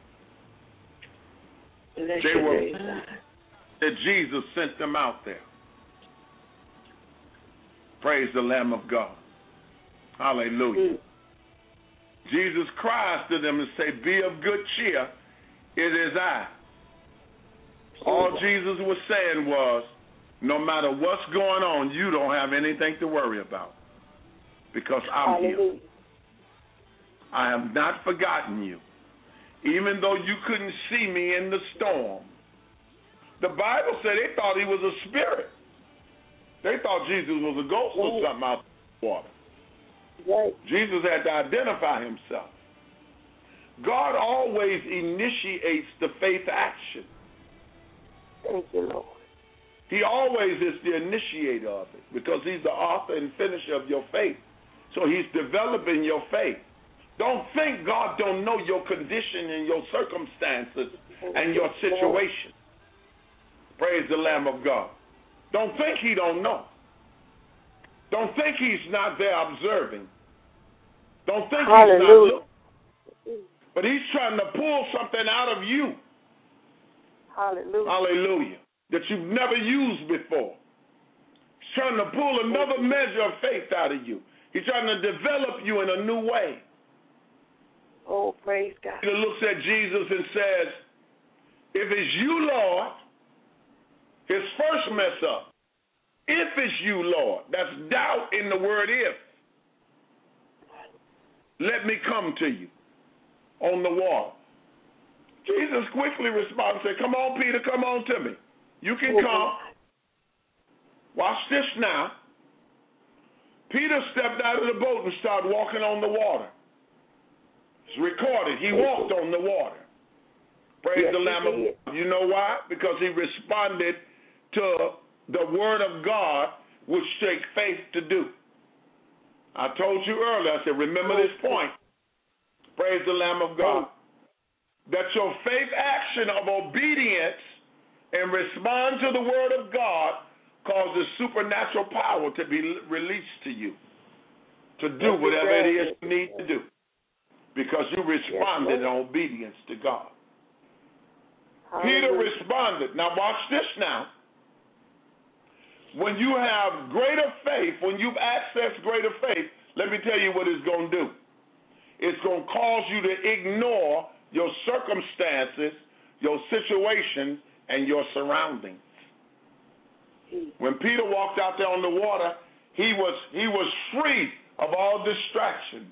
That Jesus sent them out there. Praise the Lamb of God. Hallelujah. Jesus cries to them and say, be of good cheer, it is I. All Jesus was saying was, no matter what's going on, you don't have anything to worry about because I'm here. I have not forgotten you. Even though you couldn't see me in the storm. The Bible said they thought he was a spirit. They thought Jesus was a ghost or something out the water. Right. Jesus had to identify himself. God always initiates the faith action. Thank you, Lord. He always is the initiator of it because he's the author and finisher of your faith. So he's developing your faith. Don't think God don't know your condition and your circumstances and your situation. Praise the Lamb of God. Don't think he don't know. Don't think he's not there observing. Don't think he's not looking. But he's trying to pull something out of you. Hallelujah. Hallelujah. That you've never used before. He's trying to pull another measure of faith out of you. He's trying to develop you in a new way. Oh, praise God. He looks at Jesus and says, if it's you, Lord, his first mess up. If it's you, Lord, that's doubt in the word if. Let me come to you on the water. Jesus quickly responded and said, come on, Peter, come on to me. You can come. Watch this now. Peter stepped out of the boat and started walking on the water. It's recorded. He walked on the water. Praise yes, the Lamb of God. You know why? Because he responded to the word of God, which takes faith to do. I told you earlier, I said, remember this point. Praise the Lamb of God. That your faith action of obedience and respond to the word of God causes supernatural power to be released to you to do whatever it is you need to do because you responded in obedience to God. Peter responded. Now watch this now. When you have greater faith, when you've accessed greater faith, let me tell you what it's going to do. It's going to cause you to ignore your circumstances, your situation, and your surroundings. When Peter walked out there on the water, he was free of all distractions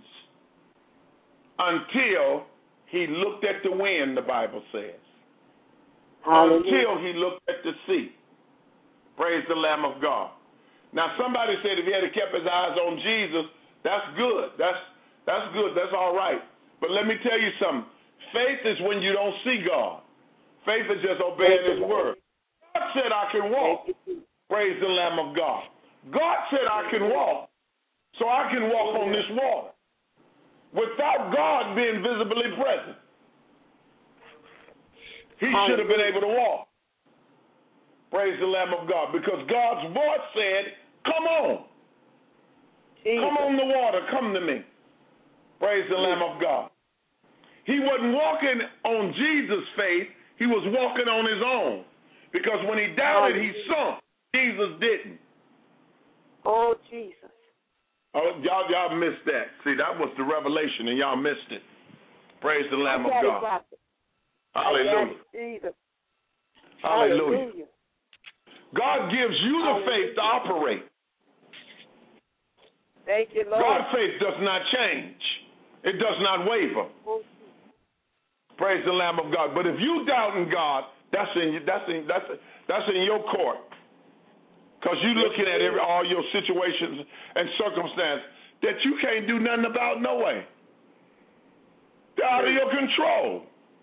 until he looked at the wind, the Bible says. Until he looked at the sea. Praise the Lamb of God. Now, somebody said if he had kept his eyes on Jesus, that's good. That's good. That's all right. But let me tell you something. Faith is when you don't see God. Faith is just obeying his word. God said I can walk. Praise the Lamb of God. God said I can walk, so I can walk on this water without God being visibly present. He should have been able to walk. Praise the Lamb of God. Because God's voice said, come on. Come on the water. Come to me. Praise the Lamb of God. He wasn't walking on Jesus' faith. He was walking on his own. Because when he doubted, he sunk. Jesus didn't. Oh, Jesus. Oh, y'all missed that. See, that was the revelation, and y'all missed it. Praise the Lamb of God. Hallelujah. Jesus. Hallelujah. God gives you the faith to operate. Thank you, Lord. God's faith does not change. It does not waver. Praise the Lamb of God. But if you doubt in God, that's in your court. Because you're looking at all your situations and circumstances that you can't do nothing about no way. They're out of your control.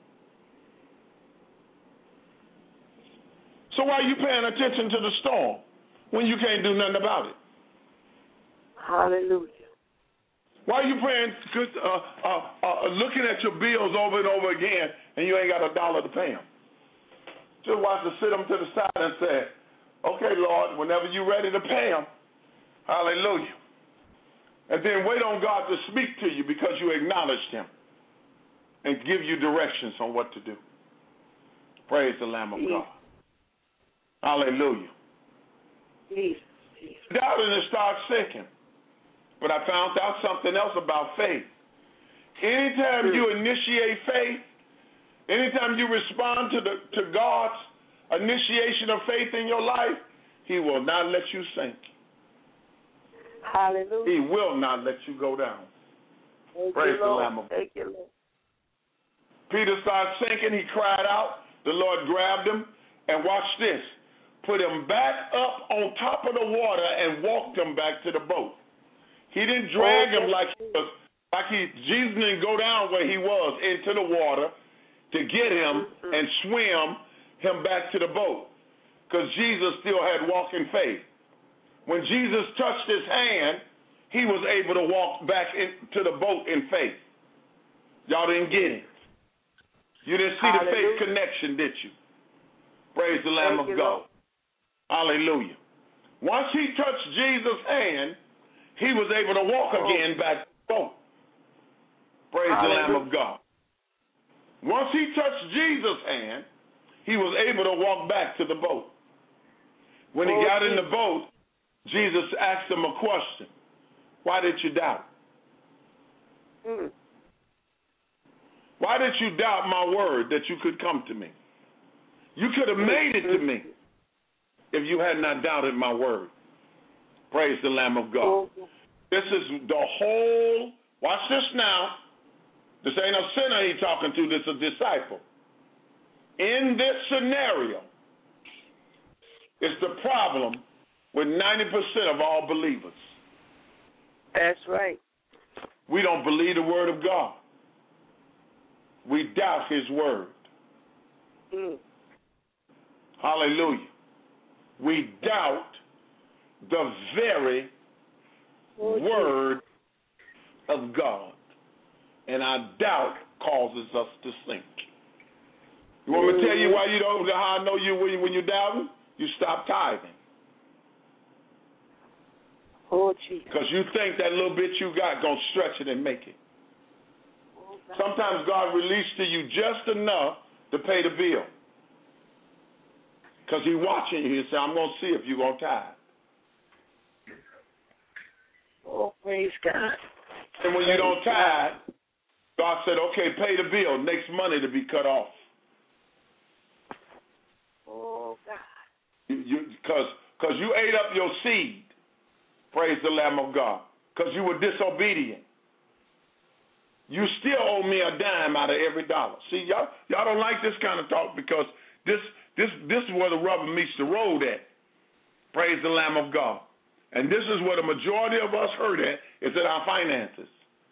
So why are you paying attention to the storm when you can't do nothing about it? Hallelujah. Why are you looking at your bills over and over again and you ain't got $1 to pay them? Just watch to sit them to the side and say, okay, Lord, whenever you're ready to pay them, hallelujah. And then wait on God to speak to you because you acknowledged him and give you directions on what to do. Praise the Lamb of God. Hallelujah. Doubting and start sinking. But I found out something else about faith. Anytime you initiate faith, anytime you respond to God's initiation of faith in your life, he will not let you sink. Hallelujah. He will not let you go down. Praise the Lamb of God. Thank you, Lord. Peter started sinking. He cried out. The Lord grabbed him. And watch this. Put him back up on top of the water and walked him back to the boat. He didn't drag him Jesus didn't go down where he was into the water to get him and swim him back to the boat. Because Jesus still had walking faith. When Jesus touched his hand, he was able to walk back into the boat in faith. Y'all didn't get it. You didn't see the faith connection, did you? Praise the Lamb of God. Hallelujah. Once he touched Jesus' hand, he was able to walk again back to the boat. Praise the Lamb of God. Once he touched Jesus' hand, he was able to walk back to the boat. When he got in the boat, Jesus asked him a question. Why did you doubt? Why did you doubt my word that you could come to me? You could have made it to me if you had not doubted my word. Praise the Lamb of God. This is the whole, watch this now. This ain't a sinner he's talking to, this is a disciple. In this scenario, it's the problem with 90% of all believers. That's right. We don't believe the word of God. We doubt his word. Hallelujah. We doubt the very word of God. And our doubt causes us to sink. You want me to tell you why you don't, how I know you when you're doubting? You stop tithing. Because you think that little bit you got going to stretch it and make it. Sometimes God released to you just enough to pay the bill. Because He's watching you. He said, I'm going to see if you're going to tithe. Oh, praise God. And when you don't tithe, God said, okay, pay the bill. Next money to be cut off. Oh, God. Because you ate up your seed. Praise the Lamb of God. Because you were disobedient. You still owe me a dime out of every dollar. See, y'all don't like this kind of talk because this is where the rubber meets the road at. Praise the Lamb of God. And this is where the majority of us hurt at, is at our finances.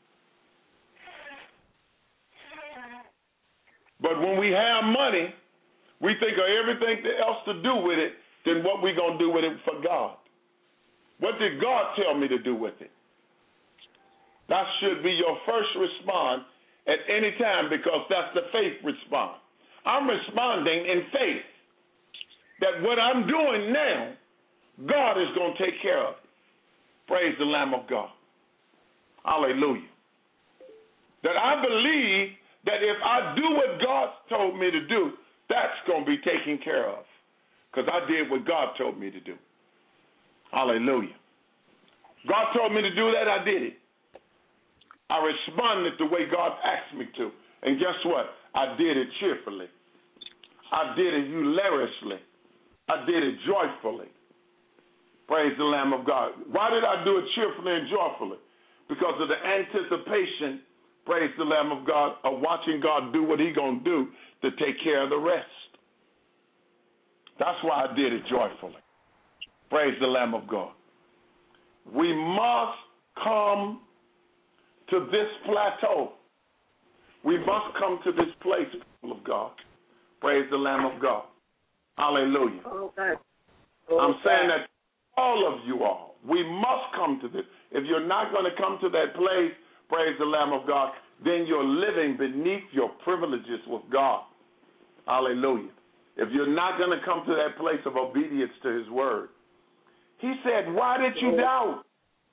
But when we have money, we think of everything else to do with it than what we're going to do with it for God. What did God tell me to do with it? That should be your first response at any time because that's the faith response. I'm responding in faith that what I'm doing now, God is going to take care of it. Praise the Lamb of God. Hallelujah. That I believe that if I do what God told me to do, that's going to be taken care of because I did what God told me to do. Hallelujah. God told me to do that, I did it. I responded the way God asked me to. And guess what? I did it cheerfully. I did it hilariously. I did it joyfully. Praise the Lamb of God. Why did I do it cheerfully and joyfully? Because of the anticipation, praise the Lamb of God, of watching God do what He's going to do to take care of the rest. That's why I did it joyfully. Praise the Lamb of God. We must come to this plateau. We must come to this place, people of God. Praise the Lamb of God. Hallelujah. I'm saying that all of you all, we must come to this. If you're not going to come to that place, praise the Lamb of God, then you're living beneath your privileges with God. Hallelujah. If you're not going to come to that place of obedience to His word. He said, why did you doubt?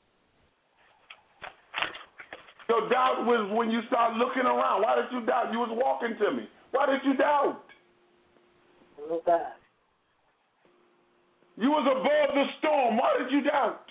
Your doubt was when you start looking around. Why did you doubt? You was walking to me. Why did you doubt? Oh, God. You was above the storm. Why did you doubt?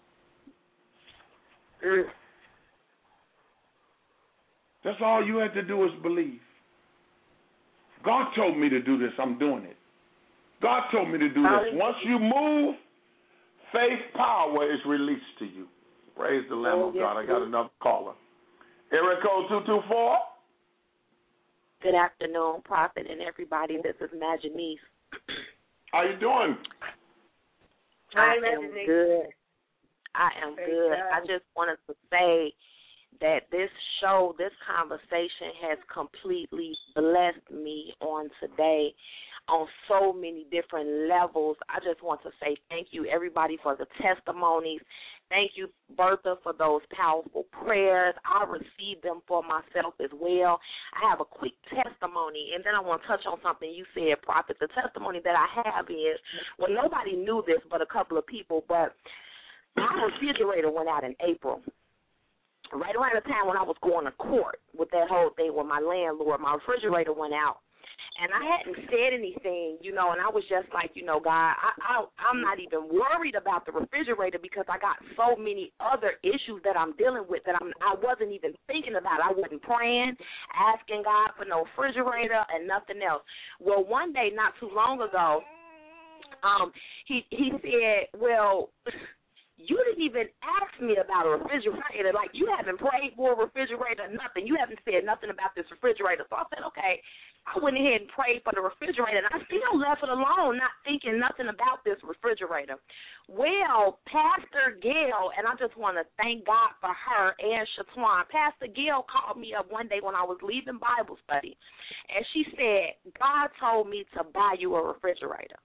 That's all you had to do is believe. God told me to do this. I'm doing it. God told me to do this. Once you move, faith power is released to you. Praise the Lamb of God. I got another caller. Area code 224. Good afternoon, Prophet, and everybody. This is Majanice. How you doing? I am good. I am good. I just wanted to say that this show, this conversation has completely blessed me on today on so many different levels. I just want to say thank you, everybody, for the testimonies. Thank you, Bertha, for those powerful prayers. I received them for myself as well. I have a quick testimony, and then I want to touch on something you said, Prophet. The testimony that I have is, well, nobody knew this but a couple of people, but my refrigerator went out in April. Right around the time when I was going to court with that whole thing with my landlord, my refrigerator went out. And I hadn't said anything, you know, and I was just like, you know, God, I'm not even worried about the refrigerator because I got so many other issues that I'm dealing with that I wasn't even thinking about. I wasn't praying, asking God for no refrigerator and nothing else. Well, one day not too long ago, he said, well, you didn't even ask me about a refrigerator. Like, you haven't prayed for a refrigerator, nothing. You haven't said nothing about this refrigerator. So I said, okay. I went ahead and prayed for the refrigerator, and I still left it alone. thinking nothing about this refrigerator. Well, Pastor Gail, and I just want to thank God for her and Shatwan. Pastor Gail called me up one day when I was leaving Bible study, and she said, God told me to buy you a refrigerator.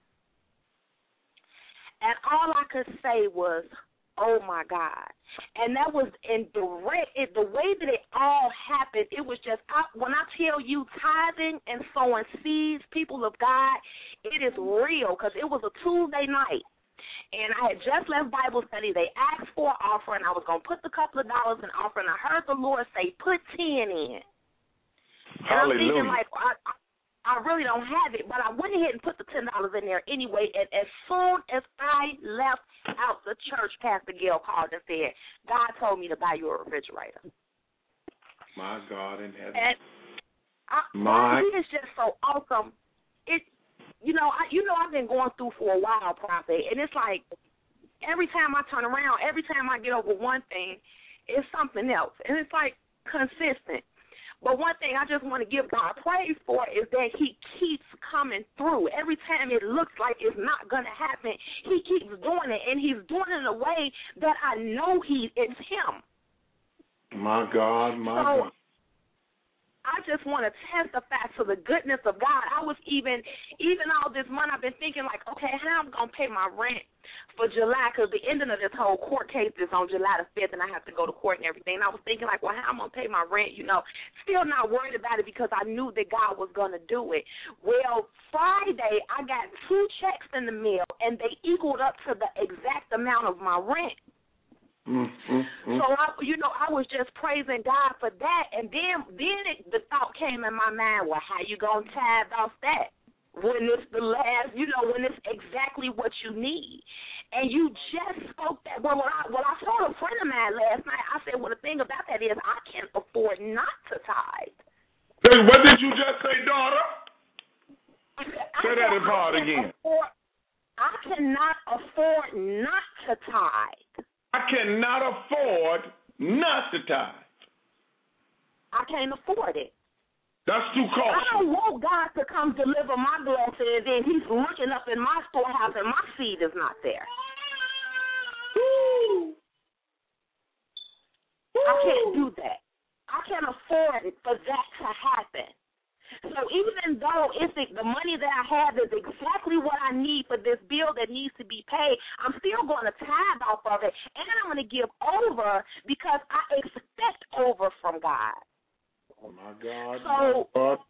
And all I could say was, oh, my God. And that was in the way that it all happened. It was just, when I tell you tithing and sowing seeds, people of God, it is real, because it was a Tuesday night. And I had just left Bible study. They asked for an offering. I was going to put the couple of dollars in offering. I heard the Lord say, put 10 in. And I'm thinking, like, I really don't have it, but I went ahead and put the $10 in there anyway. And as soon as I left out the church, Pastor Gail called and said, God told me to buy you a refrigerator. My God in heaven. And it is just so awesome. I've been going through for a while, Prophet, and it's like every time I turn around, every time I get over one thing, it's something else, and it's like consistent. But one thing I just want to give God praise for is that he keeps coming through. Every time it looks like it's not going to happen, he keeps doing it, and he's doing it in a way that I know it's him. My God, God. I just want to testify to the goodness of God. I was even all this month, I've been thinking, like, okay, how am I going to pay my rent for July, because the ending of this whole court case is on July the 5th, and I have to go to court and everything. And I was thinking, like, well, how am I going to pay my rent? Still not worried about it because I knew that God was going to do it. Well, Friday, I got 2 checks in the mail, and they equaled up to the exact amount of my rent. So I was just praising God for that, and then the thought came in my mind, well, how you gonna tithe off that when it's the last, when it's exactly what you need? And you just spoke that. Well, I told a friend of mine last night, I said, well, the thing about that is I can't afford not to tithe. What did you just say, daughter? Say that in part again. I cannot afford not to tithe. I cannot afford not to tithe. I can't afford it. That's too costly. I don't want God to come deliver my blessing, and then he's looking up in my storehouse and my seed is not there. Woo. I can't do that. I can't afford it for that to happen. So even though the money that I have is exactly what I need for this bill that needs to be paid, I'm still going to tithe off of it, and I'm going to give over because I expect over from God. Oh, my God. So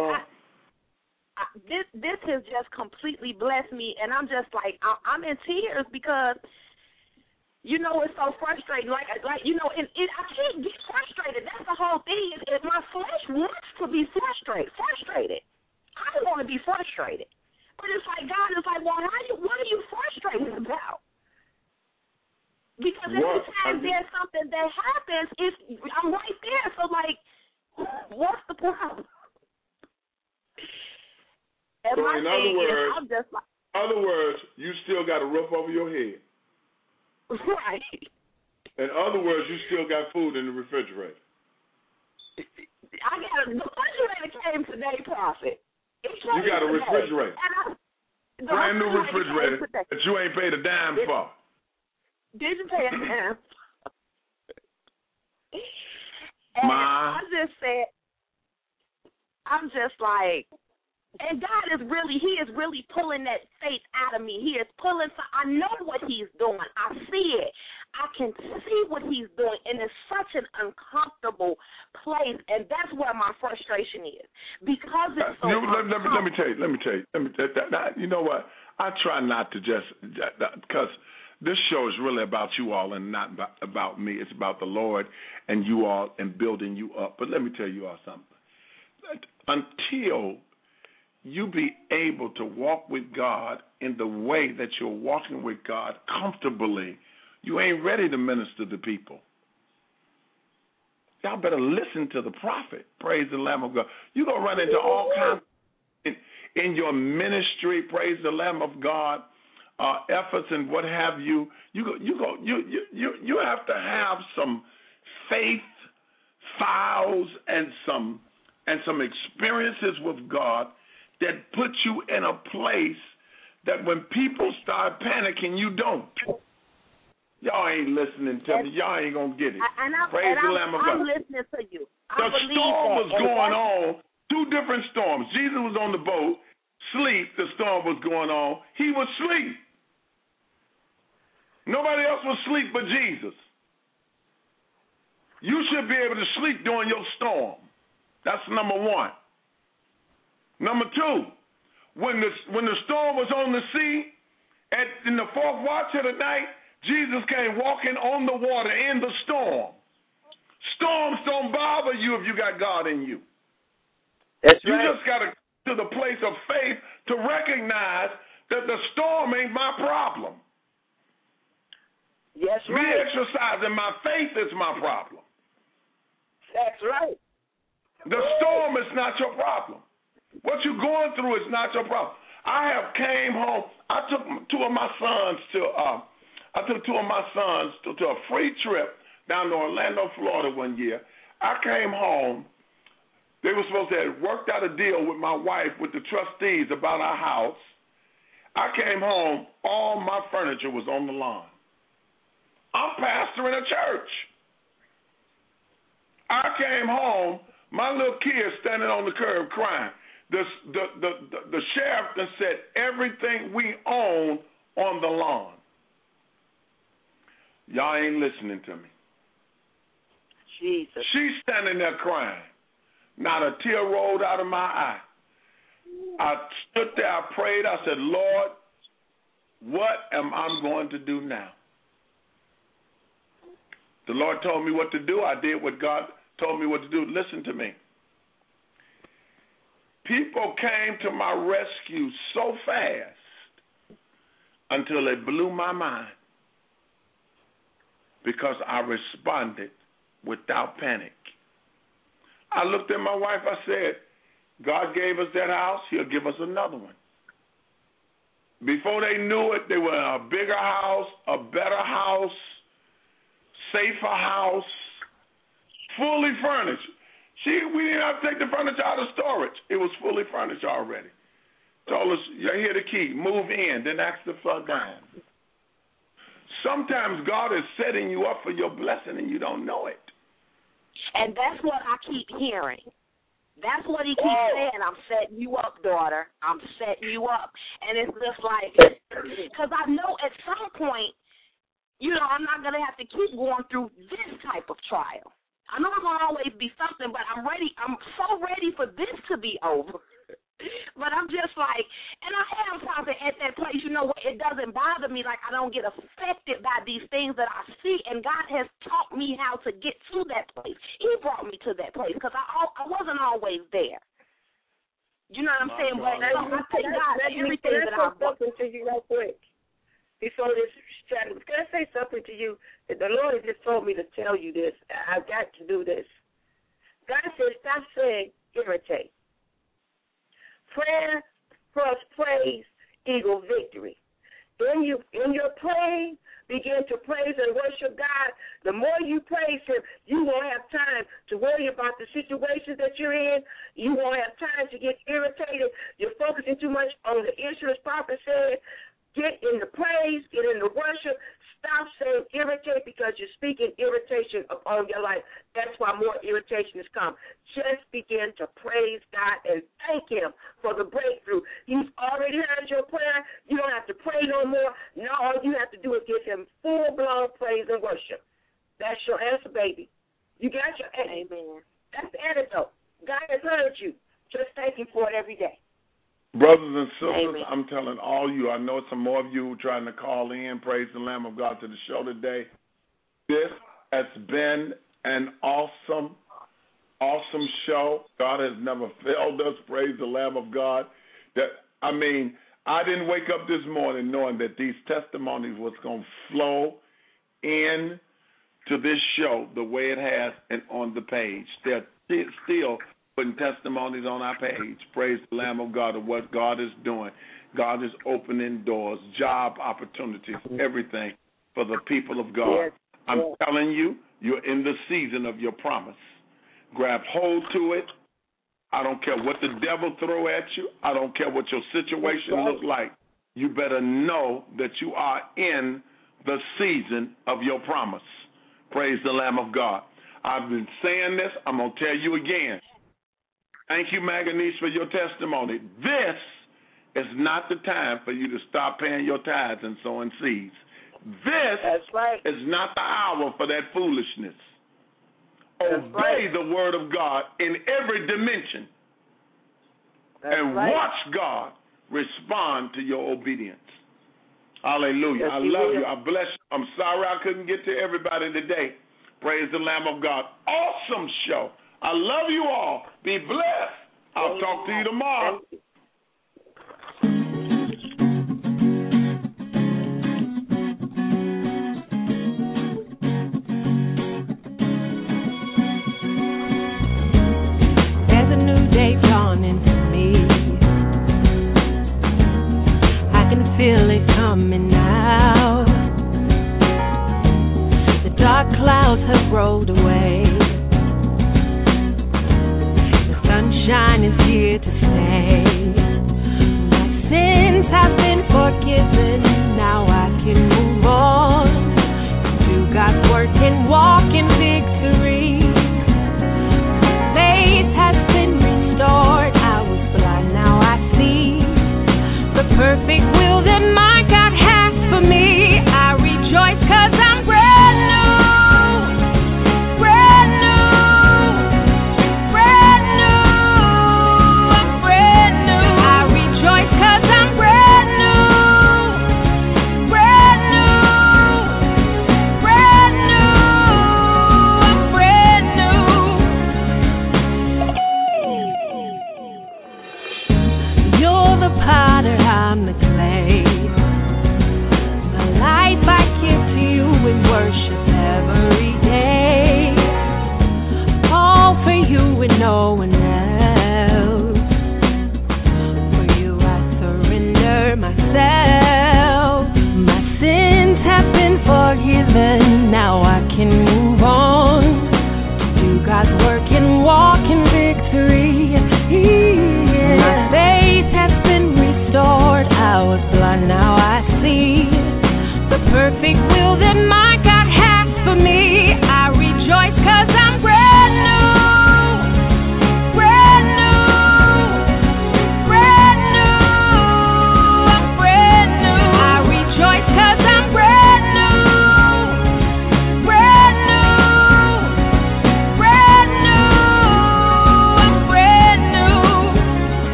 this has just completely blessed me, and I'm just like, I'm in tears because it's so frustrating. Like and I can't get frustrated. That's the whole thing. Is my flesh wants to be frustrated. I don't want to be frustrated. But it's like God is like, well, what are you frustrated about? Because every time there's something that happens, I'm right there. So, like, what's the problem? And so in other words, you still got a roof over your head. Right. In other words, you still got food in the refrigerator. The refrigerator came today, Prophet. You got a refrigerator. Brand new refrigerator that you ain't paid a dime for. Did you pay a dime? And I'm just like, and God he is really pulling that faith out of me. He is pulling, I know what he's doing. I see it. I can see what he's doing, and it's such an uncomfortable place, and that's where my frustration is. Because it's so let me tell you. You know what? I try not to just, because this show is really about you all and not about me. It's about the Lord and you all and building you up. But let me tell you all something. Until you be able to walk with God in the way that you're walking with God comfortably, you ain't ready to minister to people. Y'all better listen to the prophet. Praise the Lamb of God. You're going to run into all kinds in your ministry, praise the Lamb of God, efforts and what have you. You have to have some faith files and some experiences with God that put you in a place that when people start panicking, you don't. Y'all ain't listening to me. Y'all ain't going to get it. Praise the Lamb of God. I'm listening to you. The storm was going on, two different storms. Jesus was on the boat, sleep, the storm was going on. He was asleep. Nobody else was asleep but Jesus. You should be able to sleep during your storm. That's number one. Number two, when the storm was on the sea, in the fourth watch of the night, Jesus came walking on the water in the storm. Storms don't bother you if you got God in you. That's you right. just got to the place of faith to recognize that the storm ain't my problem. Yes, Me exercising my faith is my problem. That's right. The storm is not your problem. What you're going through is not your problem. I have came home. I took two of my sons to a free trip down to Orlando, Florida one year. I came home. They were supposed to have worked out a deal with my wife, with the trustees about our house. I came home. All my furniture was on the lawn. I'm pastoring a church. I came home. My little kid standing on the curb crying. The sheriff done set everything we own on the lawn. Y'all ain't listening to me. Jesus. She's standing there crying. Not a tear rolled out of my eye. I stood there, I prayed, I said, Lord, what am I going to do now? The Lord told me what to do. I did what God told me what to do. Listen to me. People came to my rescue so fast until they blew my mind because I responded without panic. I looked at my wife, I said, God gave us that house, he'll give us another one. Before they knew it, they were in a bigger house, a better house, safer house, fully furnished. We didn't have to take the furniture out of storage. It was fully furnished already. Told us, here the key, move in, then ask to flood down. Sometimes God is setting you up for your blessing and you don't know it. And that's what I keep hearing. That's what he keeps saying. I'm setting you up, daughter. I'm setting you up. And it's just like, because I know at some point, I'm not going to have to keep going through this type of trial. I know it's going to always be something, but I'm ready. I'm so ready for this to be over. But I'm just like, and I am probably at that place, it doesn't bother me. Like, I don't get affected by these things that I see, and God has taught me how to get to that place. He brought me to that place because I wasn't always there. You know what I'm saying? But I thank God for everything that I've done. Can I say something to you real quick? Before this chat, can I say something to you? The Lord just told me to tell you this. I've got to do this. God said, stop saying irritate. Prayer plus praise equals victory. In your praying, begin to praise and worship God. The more you praise Him, you won't have time to worry about the situations that you're in. You won't have time to get irritated. You're focusing too much on the issues. Prophet said, get in the praise, get in the worship. Stop saying irritate because you're speaking irritation upon your life. That's why more irritation has come. Just begin to praise God and thank Him for the breakthrough. He's already heard your prayer. You don't have to pray no more. Now all you have to do is give Him full-blown praise and worship. That's your answer, baby. You got your answer. Amen. That's the antidote. God has heard you. Just thank Him for it every day. Brothers and sisters, Amen. I'm telling all you, I know some more of you trying to call in, praise the Lamb of God, to the show today. This has been an awesome show. God has never failed us, praise the Lamb of God. I didn't wake up this morning knowing that these testimonies was going to flow in to this show the way it has and on the page. They're still putting testimonies on our page. Praise the Lamb of God of what God is doing. God is opening doors, job opportunities, everything for the people of God. Yes. I'm telling you, you're in the season of your promise. Grab hold to it. I don't care what the devil throw at you. I don't care what your situation looks like. you better know that you are in the season of your promise. Praise the Lamb of God. I've been saying this. I'm going to tell you again. Thank you, Maganice, for your testimony. This is not the time for you to stop paying your tithes and sowing seeds. This is not the hour for that foolishness. Obey the word of God in every dimension and watch God respond to your obedience. Hallelujah. I love you. I bless you. I'm sorry I couldn't get to everybody today. Praise the Lamb of God. Awesome show. I love you all. Be blessed. I'll talk to you tomorrow. There's a new day dawning for me. I can feel it coming now. The dark clouds have rolled away. Sunshine is here to stay. My sins have been forgiven. Now I can move on. Do God's work and walk